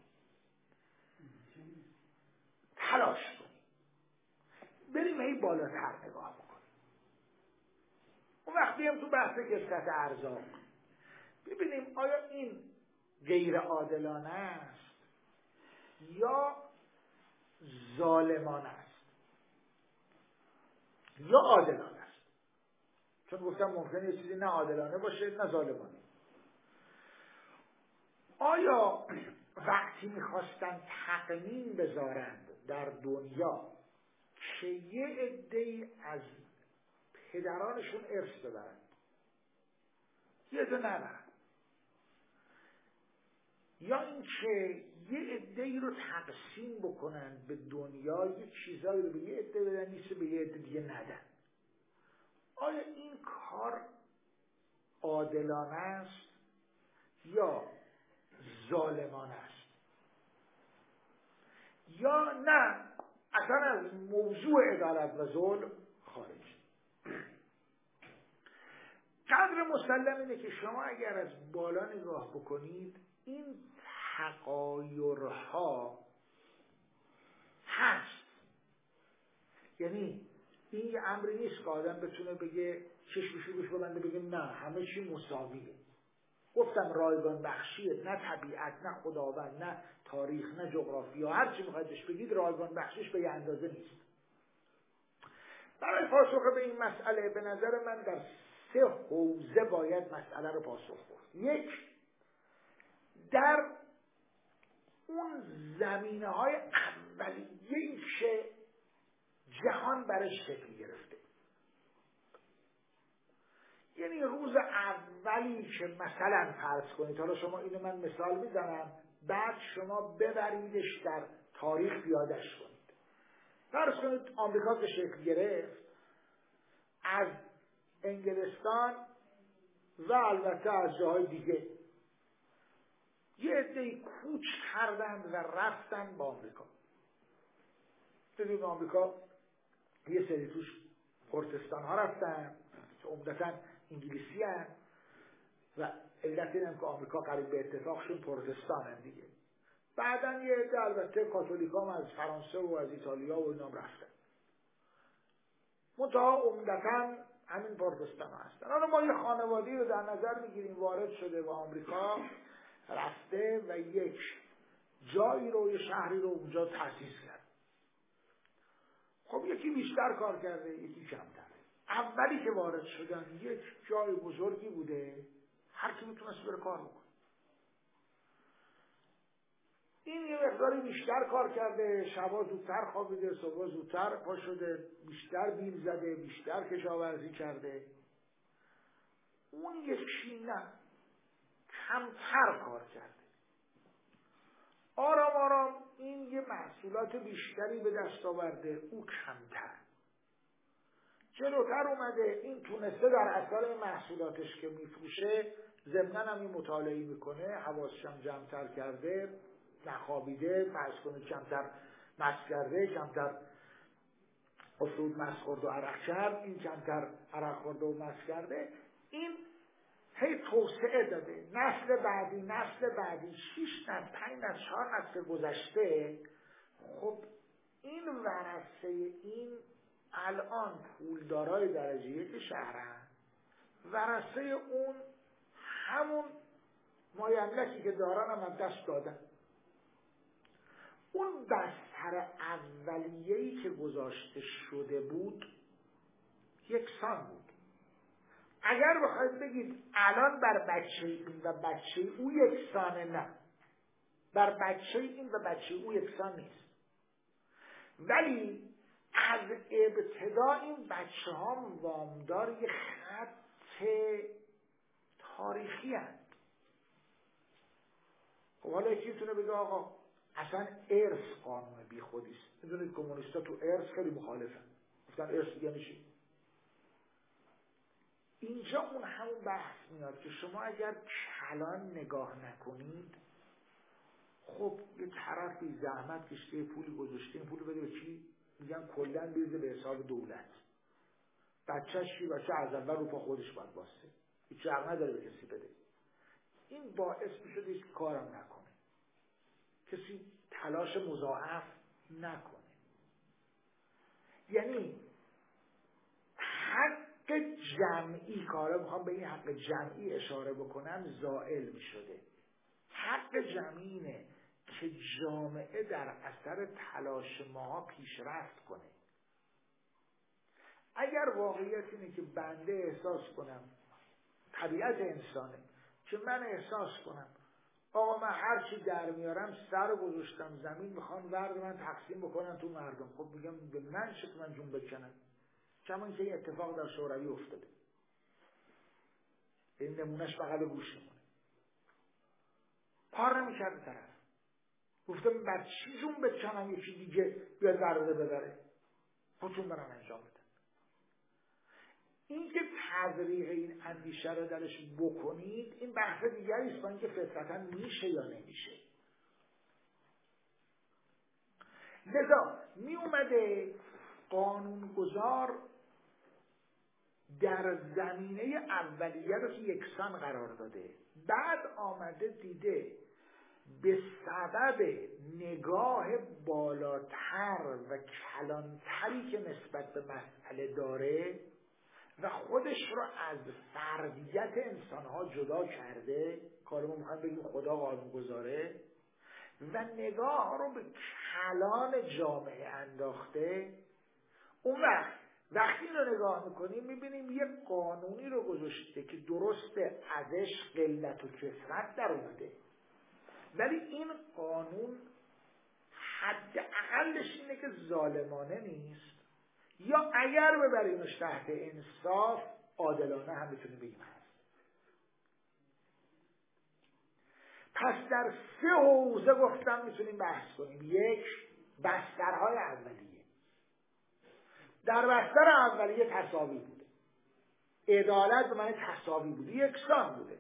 تلاش کنیم بریم هی بالاتر نگاه بکنیم. اون وقت بیم تو بحث کثرت ارزاق ببینیم آیا این غیر عادلانه است یا ظالمانه است یا عادلانه است. چون گفتم ممکنه یه چیزی نه عادلانه باشه نه ظالمانه. آیا وقتی میخواستن تقنین بذارند در دنیا که یه عده‌ای از پدرانشون ارث ببرند یه عده نبرند، یا اینکه یه عده‌ای رو تقسیم بکنند به دنیا، یه چیزایی رو به یه عده بدن نیست به یه عده دیگه ندن، آیا این کار عادلانه است یا ظالمانه است؟ یا نه اصلا از موضوع عدالت و ظلم خارج؟ قدر مسلم اینه که شما اگر از بالا نگاه بکنید این تغایرها هست. یعنی این یه امری نیست که آدم بتونه بگه چشمشو روش ببنده بگه نه همه چی مساویه. گفتم رایگان بخشیه، نه طبیعت، نه خداوند، نه تاریخ، نه جغرافیا، هر چی میخواید بهش بگید رایگان بخشیش به یه اندازه نیست. برای پاسخ به این مسئله به نظر من در سه حوزه باید مسئله رو پاسخ برد. یک، در اون زمینه های اولیه‌ای که جهان برش شکل گرفته، یعنی روز اولی که مثلا فرض کنید، حالا شما اینو من مثال میزنم بعد شما ببریدش در تاریخ پیادش کنید. فرض کنید آمریکا که شکل گرفت از انگلستان و البته از جاهای دیگه یه عده‌ای کوچ کردند و رفتن با آمریکا. دیدیم آمریکا یه سری توش پروتستان ها رفتن که عمدتاً انگلیسی هن و علت اینم که آمریکا قریب به اتفاقشون پروتستان هن دیگه. بعداً یه عده البته کاتولیک هم از فرانسه و از ایتالیا و اینام رفتن، منتها عمدتاً همین پروتستان ها هستن. حالا ما یه خانوادی رو در نظر میگیریم وارد شده و آمریکا رفته و یک جایی رو، یه شهری رو اونجا تأسیس کرد. خب یکی بیشتر کار کرده یکی کمتر. اولی که وارد شدن یک جای بزرگی بوده، هر کی میتونست بره کار بکنه. این یه مقداری بیشتر کار کرده، شبا زودتر خوابیده، صبح زودتر پا شده، بیشتر بیل زده، بیشتر کشاورزی کرده. اون یکی نه، کمتر کار کرده. آرام آرام این یه محصولات بیشتری به دست آورده، او کمتر. جلوتر اومده، این تونسته در اثر محصولاتش که میفروشه ضمناً هم این مطالعه میکنه، حواسش هم جمع‌تر کرده، نخوابیده، فرض کنید کمتر مست کرده، کمتر افرود مست خورد و عرق کرد، این کمتر عرق خورد و مست کرده. این هی توسعه داده، نسل بعدی نسل بعدی شش نسل پنج نسل چهار نسل گذشته. خب این ورثه این الان پولدارای درجه یک شهرن، ورثه اون همون مایملکی که دارن هم از دست دادن. اون بستر اولیه‌ای که گذاشته شده بود یکسان بود. اگر بخواید بگید الان بر بچه این و بچه او یکسانه، نه، بر بچه این و بچه او یکسان نیست. ولی از ابتدا این بچه ها وامدار یه خط تاریخی هست. خب حالا یکی میتونه بگه آقا اصلا ارث قانون بی خودیست. میدونید کمونیستا تو ارث خیلی مخالفن، گفتن ارث دیگه میشه. اینجا اون همون بحث میاد که شما اگر کلان نگاه نکنید، خب یه طرف بی زحمت کشته پولی گذاشته، این پول بده به کی؟ میگن کلا بریزه به حساب دولت. بچه‌ش چی؟ بچه از اول رو پا خودش باید باسته، هیچ حق نداره به کسی بده. این باعث میشد هیچ کارم نکنه، کسی تلاش مضاعف نکنه. یعنی حق جمعی، کارا میخوام به این حق جمعی اشاره بکنم، زائل میشده. حق جمعی اینه که جامعه در اثر تلاش ما پیشرفت کنه. اگر واقعیت اینه که بنده احساس کنم، طبیعت انسانه که من احساس کنم آقا من هر چی در میارم سر گذاشتم زمین، میخوان ورد من تقسیم بکنن تو مردم، خب میگم به من چه که من جون بکنم. کمان که این اتفاق در شوروی افتاده، این نمونهش بغل گوش میمونه. کار نمیکرده طرف، گفتم بر چی جون بکنم یکی دیگه بیاد ورده ببره، خودشون برن انجام بدن. این که تزریق این اندیشه رو درش بکنید این بحث دیگری است، با اینکه فطرتا میشه یا نمیشه. لذا می اومده قانونگذار در زمینه اولیه رو که یکسان قرار داده، بعد آمده دیده به سبب نگاه بالاتر و کلانتری که نسبت به مسئله داره و خودش رو از فردیت انسانها جدا کرده، کارمون میخوایم بگیم خدا قانونگذاره، و نگاه رو به کلان جامعه انداخته. اون وقت وقتی این رو نگاه میکنیم میبینیم یک قانونی رو گذاشته که درسته ازش قلت و کثرت در اومده، ولی این قانون حد اقلش اینه که ظالمانه نیست، یا اگر ببریمش تحت انصاف عادلانه هم میتونه بگیم هست. پس در سه حوزه گفتم میتونیم بحث کنیم. یک، بسترهای اولیه. در بستر اولیه تساوی بوده، عدالت به معنی تساوی بوده، یکسان بوده.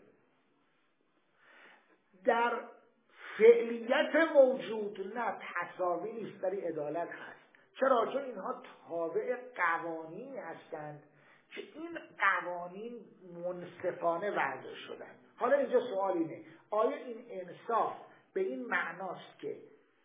در فعلیت موجود نه تساوی نیست، ولی عدالت هست. چرا؟ چون اینها تابع قوانینی هستند که این قوانین منصفانه وضع شدن. حالا اینجا سوال اینه، آیا این انصاف به این معناست که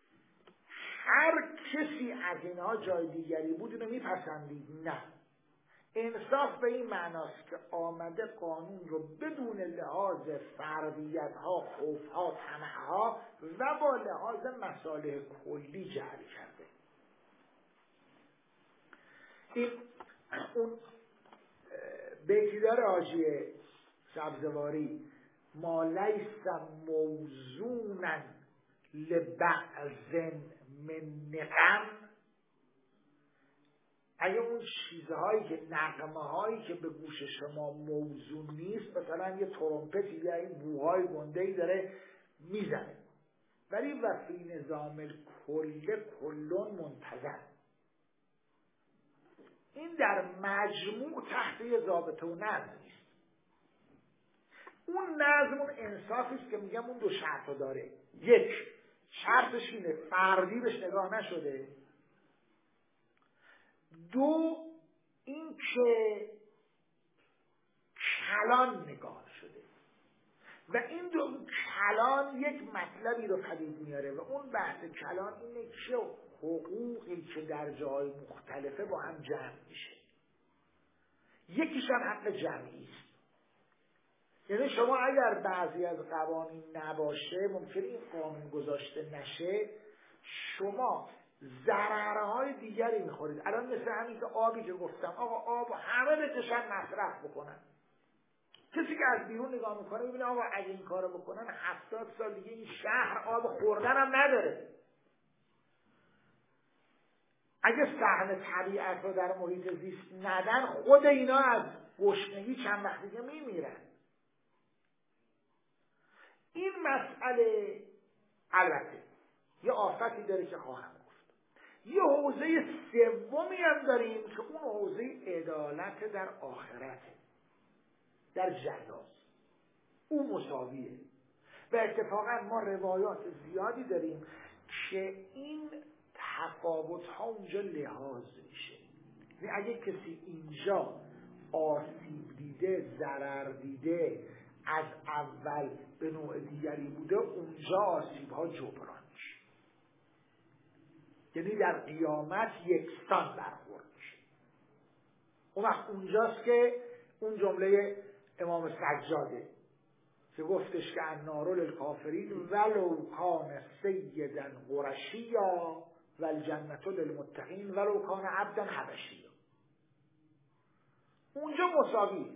هر کسی از اینها جای دیگری بود اینو میپسندید؟ نه. انصاف به این معناست که آمده قانون رو بدون لحاظ فردیت ها، خوف ها، طمع ها و با لحاظ مصالح کلی جعل کرده. این اون بیتی داره حاجی سبزواری، ما لیس موزونا لبعض من نقم. اگه اون چیزهایی که نغمه هایی که به گوش شما موزون نیست، مثلا یه ترومپتی یا این بوهای گنده‌ای داره میزنه، ولی و فی نظام الکل کلون منتظم، این در مجموع تحت یه ضابطه و نظم نیست. اون نظم اون انصافی است که میگم اون دو شرط داره. یک، شرطش اینه فردی بهش نگاه نشده. دو، این که کلان نگاه شده. و این دو کلان یک مطلبی رو پدید میاره و اون بحث کلان اینه که حقوقی که در جای مختلفه با هم جمع میشه. یکیش هم حق جمعی است. یعنی شما اگر بعضی از قوانین نباشه، ممکنه این قانون گذاشته نشه، شما ضررهای دیگری میخورید. الان مثل همین که آبی که گفتم، آقا آب همه بکشن مصرف بکنن. کسی که از بیرون نگاه میکنه میبینه آقا اگه این کارو بکنن هفتاد سال دیگه این شهر آب خوردن هم نداره. اگه سهم طبیعت رو در محیط زیست ندن، خود اینا از گشنگی چند وقت دیگه میمیرن. این مسئله البته یه آفتی داره که خواهم گفت. یه حوزه سومی هم داریم که اون حوزه عدالت در آخرته، در جزاست. اون مساویه و اتفاقا ما روایات زیادی داریم که این تفاوت ها اونجا لحاظ میشه. یعنی اگه کسی اینجا آسیب دیده، ضرر دیده، از اول به نوع دیگری بوده، اونجا آسیب ها جبران میشه. یعنی در قیامت یکسان برخورد میشه. اون وقت اونجاست که اون جمله امام سجاده که گفتش که النار للکافرین ولو کان سیدا قرشیا والجنة للمتقین ولو کان عبدا حبشیا. اونجا مساویه.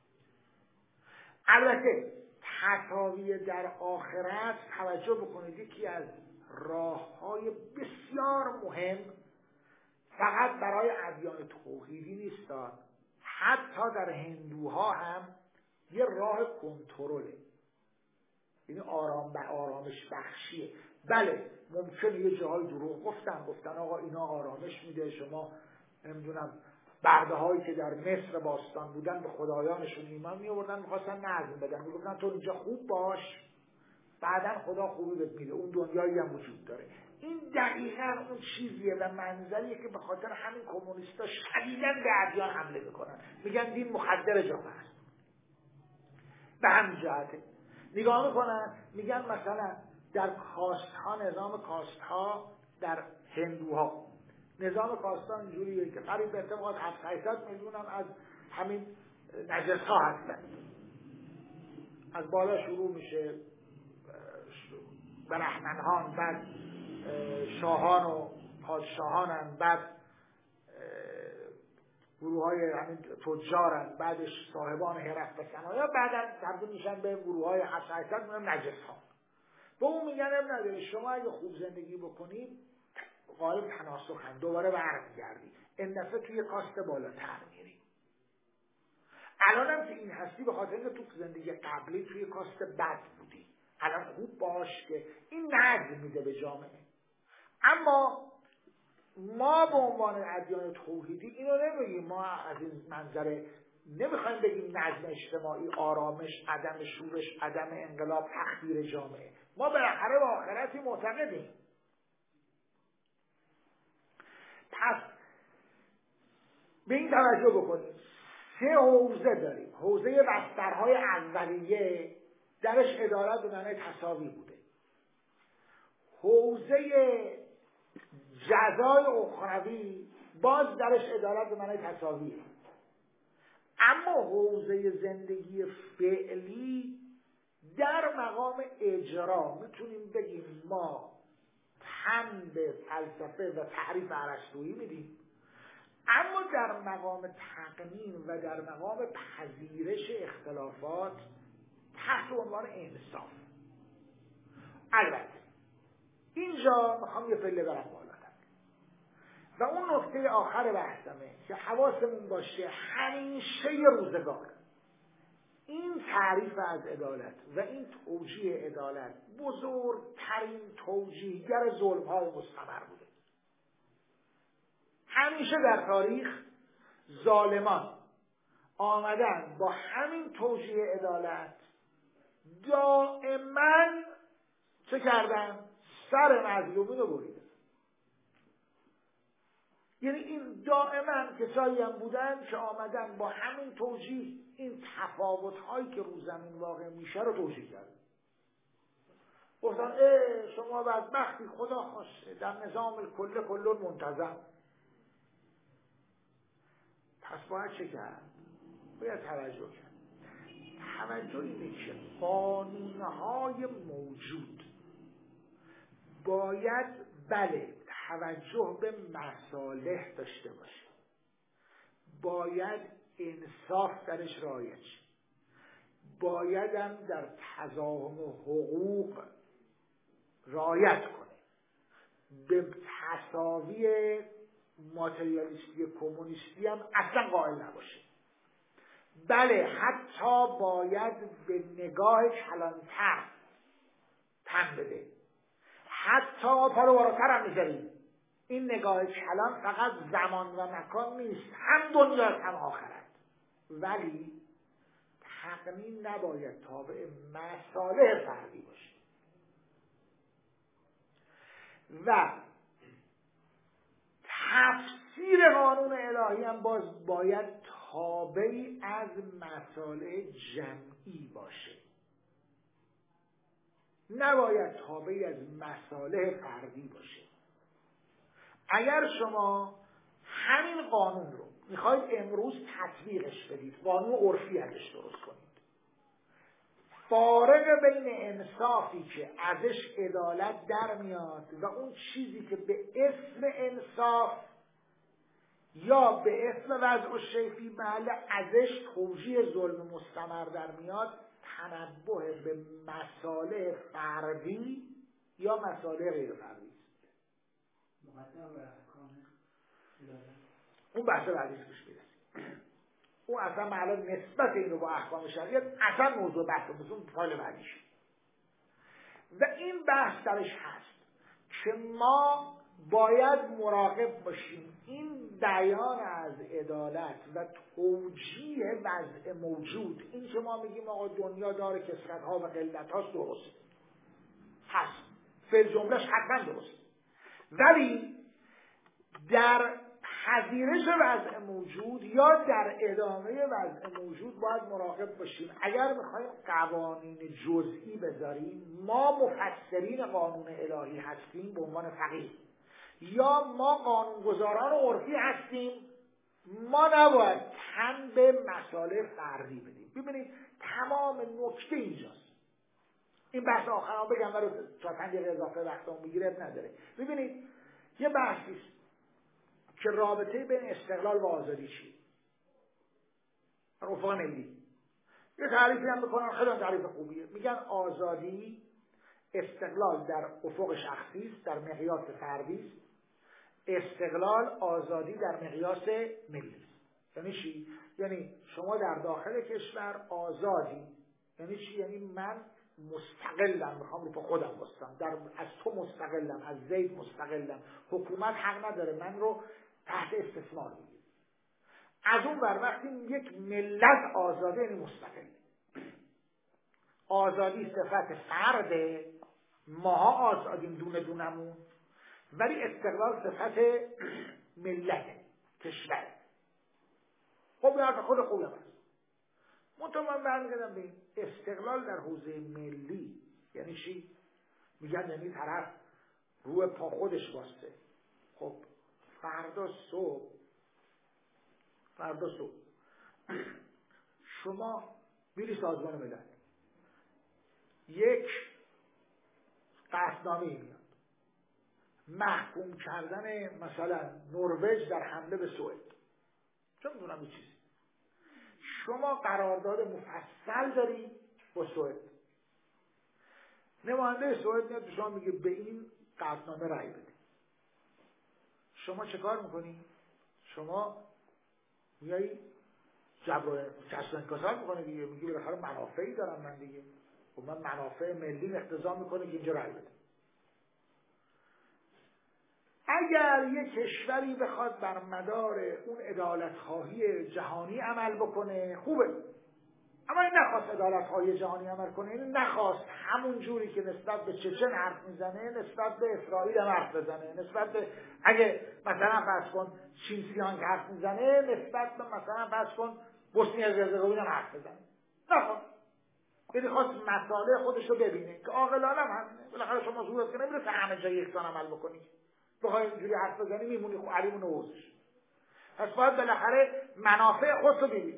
البته تساوی در آخرت توجه بکنید یکی از راه‌های بسیار مهم فقط برای ادیان توحیدی نیستند، حتی در هندوها هم یه راه کنترله، یعنی آرام به آرامش بخشیه. بله ممکنه یه جاهای دروغ گفتن گفتن آقا اینا آرامش میده، شما نمیدونم برده هایی که در مصر باستان بودن به خدایانشون ایمان می آوردن میخواستن نظم بدن، میگفتن تو اینجا خوب باش بعدن خدا خوبی بهت میده، اون دنیایی هم وجود داره. این دقیقاً اون چیزیه و منزلیه که به خاطر همین کمونیستا شدیداً به ادیان حمله میکنن، میگن دین مخدر جامعه است. به همین جهته نگاه میکنن میگن مثلا در کاست ها، نظام کاست ها در هندوها نظام کاست ها اینجوریه که قریب به اعتقاد هفتصد هشتصد میلیون هم از همین نجس ها هستن. از بالا شروع میشه برهمنان، بعد شاهان و پادشاهانن، بعد گروه های همین تجارن، بعدش صاحبان حرف و صنایع، بعدن تبدیل میشن به گروه های هفتصد هشتصد میلیون نجس ها. به اون میگن اب نداره، شما اگه خوب زندگی بکنید غالب تناسخ هم دوباره برمیگردی، این دفعه توی کاست بالاتر میری. الان هم که این هستی به خاطر اینکه تو زندگی قبلی توی کاست بد بودی، الان خوب باش که این نظم میده به جامعه. اما ما به عنوان ادیان توحیدی اینو نمیگیم، ما از این منظره نمیخوایم بگیم نظم اجتماعی، آرامش، عدم شورش، عدم انقلاب، تخدیر جامعه. ما بالاخره به آخرتی معتقدیم. پس به این توجه بکنیم سه حوزه داریم. حوزه بسترهای اولیه درش عدالت به معنای تساوی بوده. حوزه جزای اخروی باز درش عدالت به معنای تساویه. اما حوزه زندگی فعلی در مقام اجرا میتونیم بگیم ما هم به فلسفه و تعریف ارسطویی میدیم، اما در مقام تقنین و در مقام پذیرش اختلافات تحت عنوان انصاف. البته اینجا میخوام یه پله برم بالاتر و اون نکته آخر بحثمه که حواسمون باشه همیشه روزگار این تعریف از عدالت و این توجیه عدالت بزرگترین توجیهگر ظلم‌های مستمر بوده. همیشه در تاریخ ظالمان آمدن با همین توجیه عدالت دائما چه کردن؟ سر مظلومین رو بریدن. یعنی این دائما کسایی هم بودن که آمدن با همین توجیه این تفاوت هایی که رو زمین واقع میشه رو توجیه کردن. گفتن اه شما بدبختی، خدا خواسته در نظام کل کل منتظم. پس باید چه کرد؟ باید توجه کرد. توجه اینه که قانونهای موجود باید بله توجه به مصالح داشته باشه، باید انصاف درش رعایت شه، باید هم در تضامن حقوق رعایت کنه، به تساوی ماتریالیستی کمونیستی هم اصلا قائل نباشه. بله حتی باید به نگاه کلانتر تن بده، حتی ما پا رو بالاتر هم میذاریم. این نگاه کلان فقط زمان و مکان نیست، هم دنیا هم آخرت. ولی تقنین نباید تابع مصالح فردی باشه و تفسیر قانون الهی هم باز باید تابعی از مصالح جمعی باشه، نباید تابعی از مصالح فردی باشه. اگر شما همین قانون رو میخواید امروز تطبیقش بدید، قانون عرفی ازش درست کنید، فارق بین انصافی که ازش عدالت در میاد و اون چیزی که به اسم انصاف یا به اسم وضع الشیء محل ازش توجیه ظلم مستمر در میاد، تنبه به مصالح فردی یا مصالح غیر فردی است. اون بحث بعدیش گوش میرسیم. اون اصلا معلوم نسبت اینو با احکام شریعت اصلا موضوع بحث بزن فایل بعدیش. و این بحث درش هست که ما باید مراقب باشیم این بیان از عدالت و توجیه وضع موجود، این که ما میگیم آقا دنیا داره کثرت ها و قلت هاست، درست هست، فی جملهش حتما درست، ولی در پذیرش وضع موجود یا در ادامه وضع موجود باید مراقب باشیم. اگر میخوایم قوانین جزئی بذاریم، ما مفسرین قانون الهی هستیم به عنوان فقیه، یا ما قانونگذاران عرفی هستیم، ما نباید تن به مسائل فردی بدیم. ببینید تمام نکته اینجاست. این بحث آخرام بگم برای چند دقیقه اضافه وقتمون میگیره نداره. ببینید یه بحثیست که رابطه بین استقلال و آزادی چیه؟ افق ملی. یه تعریفی هم بکنن خیلی تعریف خوبیه. میگن آزادی استقلال در افق شخصی است، در مقیاس فردی است. استقلال آزادی در مقیاس ملی است. یعنی چی؟ یعنی شما در داخل کشور آزادی. یعنی چی؟ یعنی من مستقلم، میخوام رو پا خودم بستم، در از تو مستقلم، از زید مستقلم، حکومت حق نداره من رو تحت استثمار بگیره. از اون بر وقتی یک ملت آزاده یعنی مستقل. آزادی صفت فرده، ماها آزادیم دونه دونمون، ولی استقلال صفت ملت کشور. خب به خود خودم هست. منطقه من برمیگردم به این استقلال در حوزه ملی یعنی چی؟ میگن یعنی طرف روی پا خودش باسته. خب فردا صبح فردا صبح شما میری سازمان ملل، یک قطعنامه میاد محکوم کردن مثلا نروژ در حمله به سوئد، چون میدونم این چیزی، شما قرارداد مفصل داری با سوئد، نماینده سوئد میاد شما میگه به این قطعنامه رأی بده. شما چه کار میکنی؟ شما میایی جبر کسر انکسار میکنه دیگه، میگه بالاخره منافعی دارم من دیگه، و من منافع ملی اقتضا میکنه که اینجا رأی بده. اگر یک کشوری بخواد بر مدار اون عدالت‌خواهی جهانی عمل بکنه خوبه، اما این نخواست عدالت‌خواهی جهانی عمل کنه، این نخواست همون جوری که نسبت به چچن حرف میزنه نسبت به اسرائیل هم حرف بزنه، نسبت به اگه مثلا فرض کن چین سیان که حرف میزنه نسبت به مثلا فرض کن بوسنی هرزگوین هم حرف بزنه، نخواست. یعنی خواست مسائل خودش رو ببینه که عاقلانه هم همینه. بالاخره شما زورت که نمیرسه همه جا یکسان عمل بکنی، بخوای اینجوری حرف بزنی میمونی خب علیمون حوزش. پس باید بالاخره منافع خودت رو ببینی.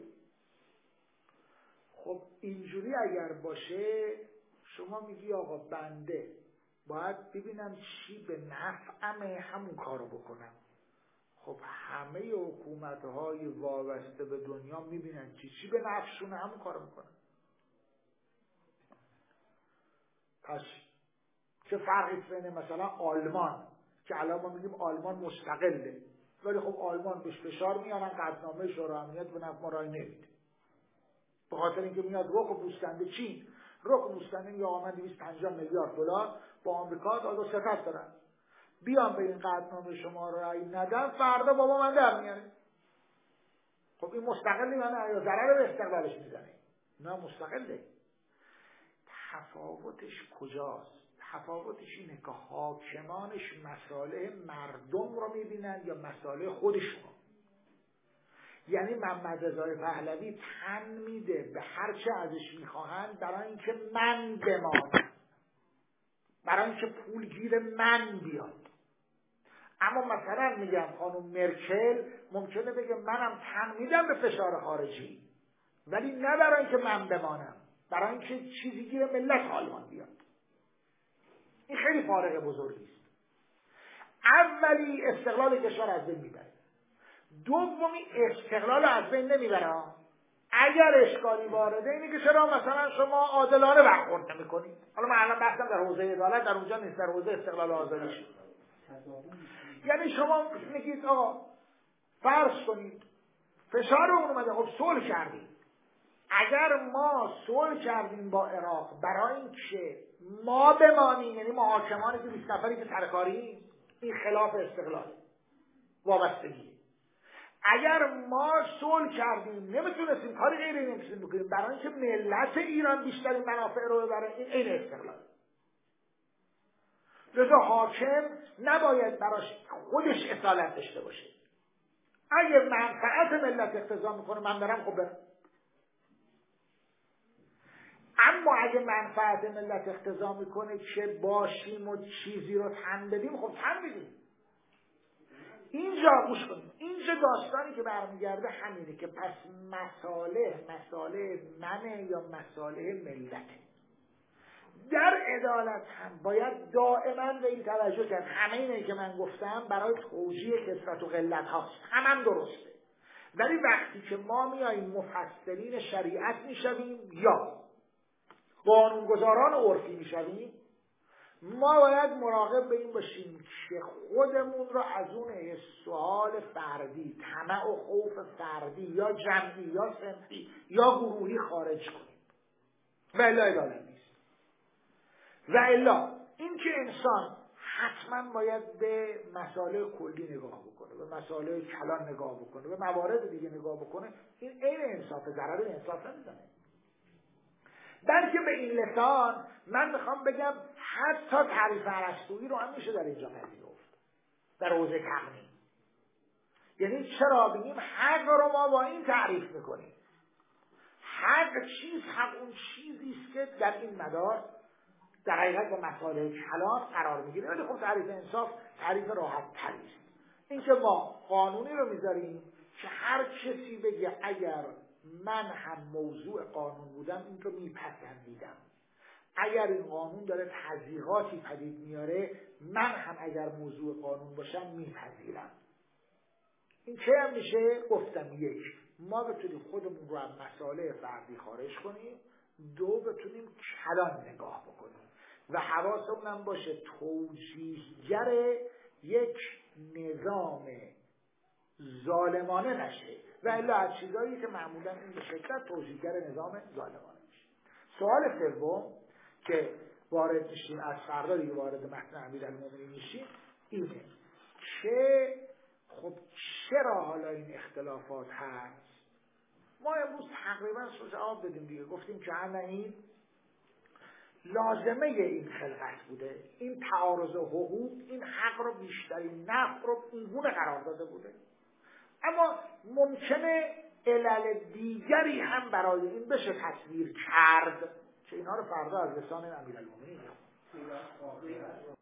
خب اینجوری اگر باشه شما میگی آقا بنده باید ببینم چی به نفعمه همون کارو بکنم. خب همه حکومت‌های وابسته به دنیا میبینن چی چی به نفعشونه همون کارو میکنن. پس چه فرقی بین مثلا آلمان که الان ما میگیم آلمان مستقله، ولی خب آلمان بهش فشار میارن قطعنامه شورای امنیت به نفع ما رای نمیده، به خاطر اینکه میاد رخ و پوسکنده چین رکن مستقیم یا آمد دویست و پنجاه میلیارد دلار با آمریکا داد و ستد دارن، بیان به این قطعنامه شما رأی ندن، فردا بابا من در میاره. خب این مستقلی من یا ضرر به استقلالش میزنه؟ نه مستقله. تفاوتش کجاست؟ تفاوتش اینه که حاکمانش مصالح مردم رو میبینن یا مصالح خودشون. یعنی محمد رضا پهلوی تن میده به هر چه ازش میخواهند برای اینکه من بمانم، برای اینکه پولگیر من بیاد. اما مثلا میگم خانم مرکل ممکنه بگه منم تن میدم به فشار خارجی، ولی نه برای اینکه من بمانم، برای اینکه چیزی گیر ملت آلمان بیاد. این خیلی فارق بزرگی است. اولی استقلال کشور از بین میبره، دومی استقلال از بین نمیبره. اگر اشکالی وارده اینه که چرا مثلا شما عادلانه برخورد نمیکنید. حالا من الان بحثم در حوزه عدالت، در اونجا نیست، در حوزه استقلال آزادی. یعنی شما میگید آقا فرض کنید فشار اون اومده، خب صلح کردیم. اگر ما صلح کردیم با عراق برای اینکه ما بمانیم، یعنی ما حاکمانی که بیست نفری که سرکاری، این خلاف استقلال وابستگی. اگر ما صلح کردیم نمیتونستیم کاری غیر این نمیتونستیم بکنیم برای اینکه ملت ایران بیشترین منافع رو ببره، این عین استقلال. لذا حاکم نباید براش خودش اصالت داشته باشه. اگه منفعت ملت اقتضا میکنه من برم، خب برم. اما اگه منفعت ملت اقتضا میکنه که باشیم و چیزی رو تن بدیم، خب تن بدیم. اینجا گوش کنیم، اینجا داستانی که برمیگرده همینه که پس مصالح مصالح منه یا مصالح ملته. در عدالت هم باید دائما به این توجه کرد. همه اینه که من گفتم برای توجیه کثرت و قلت هاست، هم هم درسته. ولی وقتی که ما میاییم مفسرین شریعت میشویم یا قانونگذاران عرفی میشویم، ما باید مراقب به این باشیم که خودمون رو از اون سوال فردی، طمع و خوف فردی یا جمعی یا صنفی یا گروهی خارج کنیم. و الا عدالت نیست. و الا این که انسان حتما باید به مسائل کلی نگاه بکنه، به مسائل کلان نگاه بکنه، به موارد دیگه نگاه بکنه، این عین انصاف، ضرر به انصاف نمیزنه. بلکه به این لسان من میخوام بگم حتی تعریف ارسطویی رو هم میشه در اینجا پذیرفت، در حوزه تقنین. یعنی چرا بگیم حق رو ما با این تعریف میکنیم؟ حق چیز، حق اون چیزی است که در این مدار در حقیقت با مسائل کلان قرار میگیره. ولی خب تعریف انصاف تعریف راحت تری است. اینکه ما قانونی رو میذاریم که هر کسی بگه اگر من هم موضوع قانون بودم این رو میپسندیدم، اگر این قانون داره تضییقاتی پدید میاره من هم اگر موضوع قانون باشم میپذیرم. این چه هم میشه؟ گفتم یک، ما بتونیم خودمون رو از مسائل فردی خارج کنیم، دو بتونیم کلان نگاه بکنیم و حواسمون هم باشه توجیهگر یک نظام ظالمانه نشه و الا از چیزایی که معمولا این به شدت توجیهگر نظام ظالمانه میشه. سوال سوم که وارد میشیم، از فردا دیگه وارد متن امیرالمومنین میشیم، اینه که خب چرا حالا این اختلافات هست؟ ما امروز تقریبا جواب بدیم دیگه، گفتیم که همه این لازمه این خلقت بوده، این تعارض حقوق این حق رو بیشترین نفع رو اینگونه قرار داده بوده. اما ممکنه علل دیگری هم برای این بشه تصویر کرد که اینها رو فردا از لسان امیرالمومنین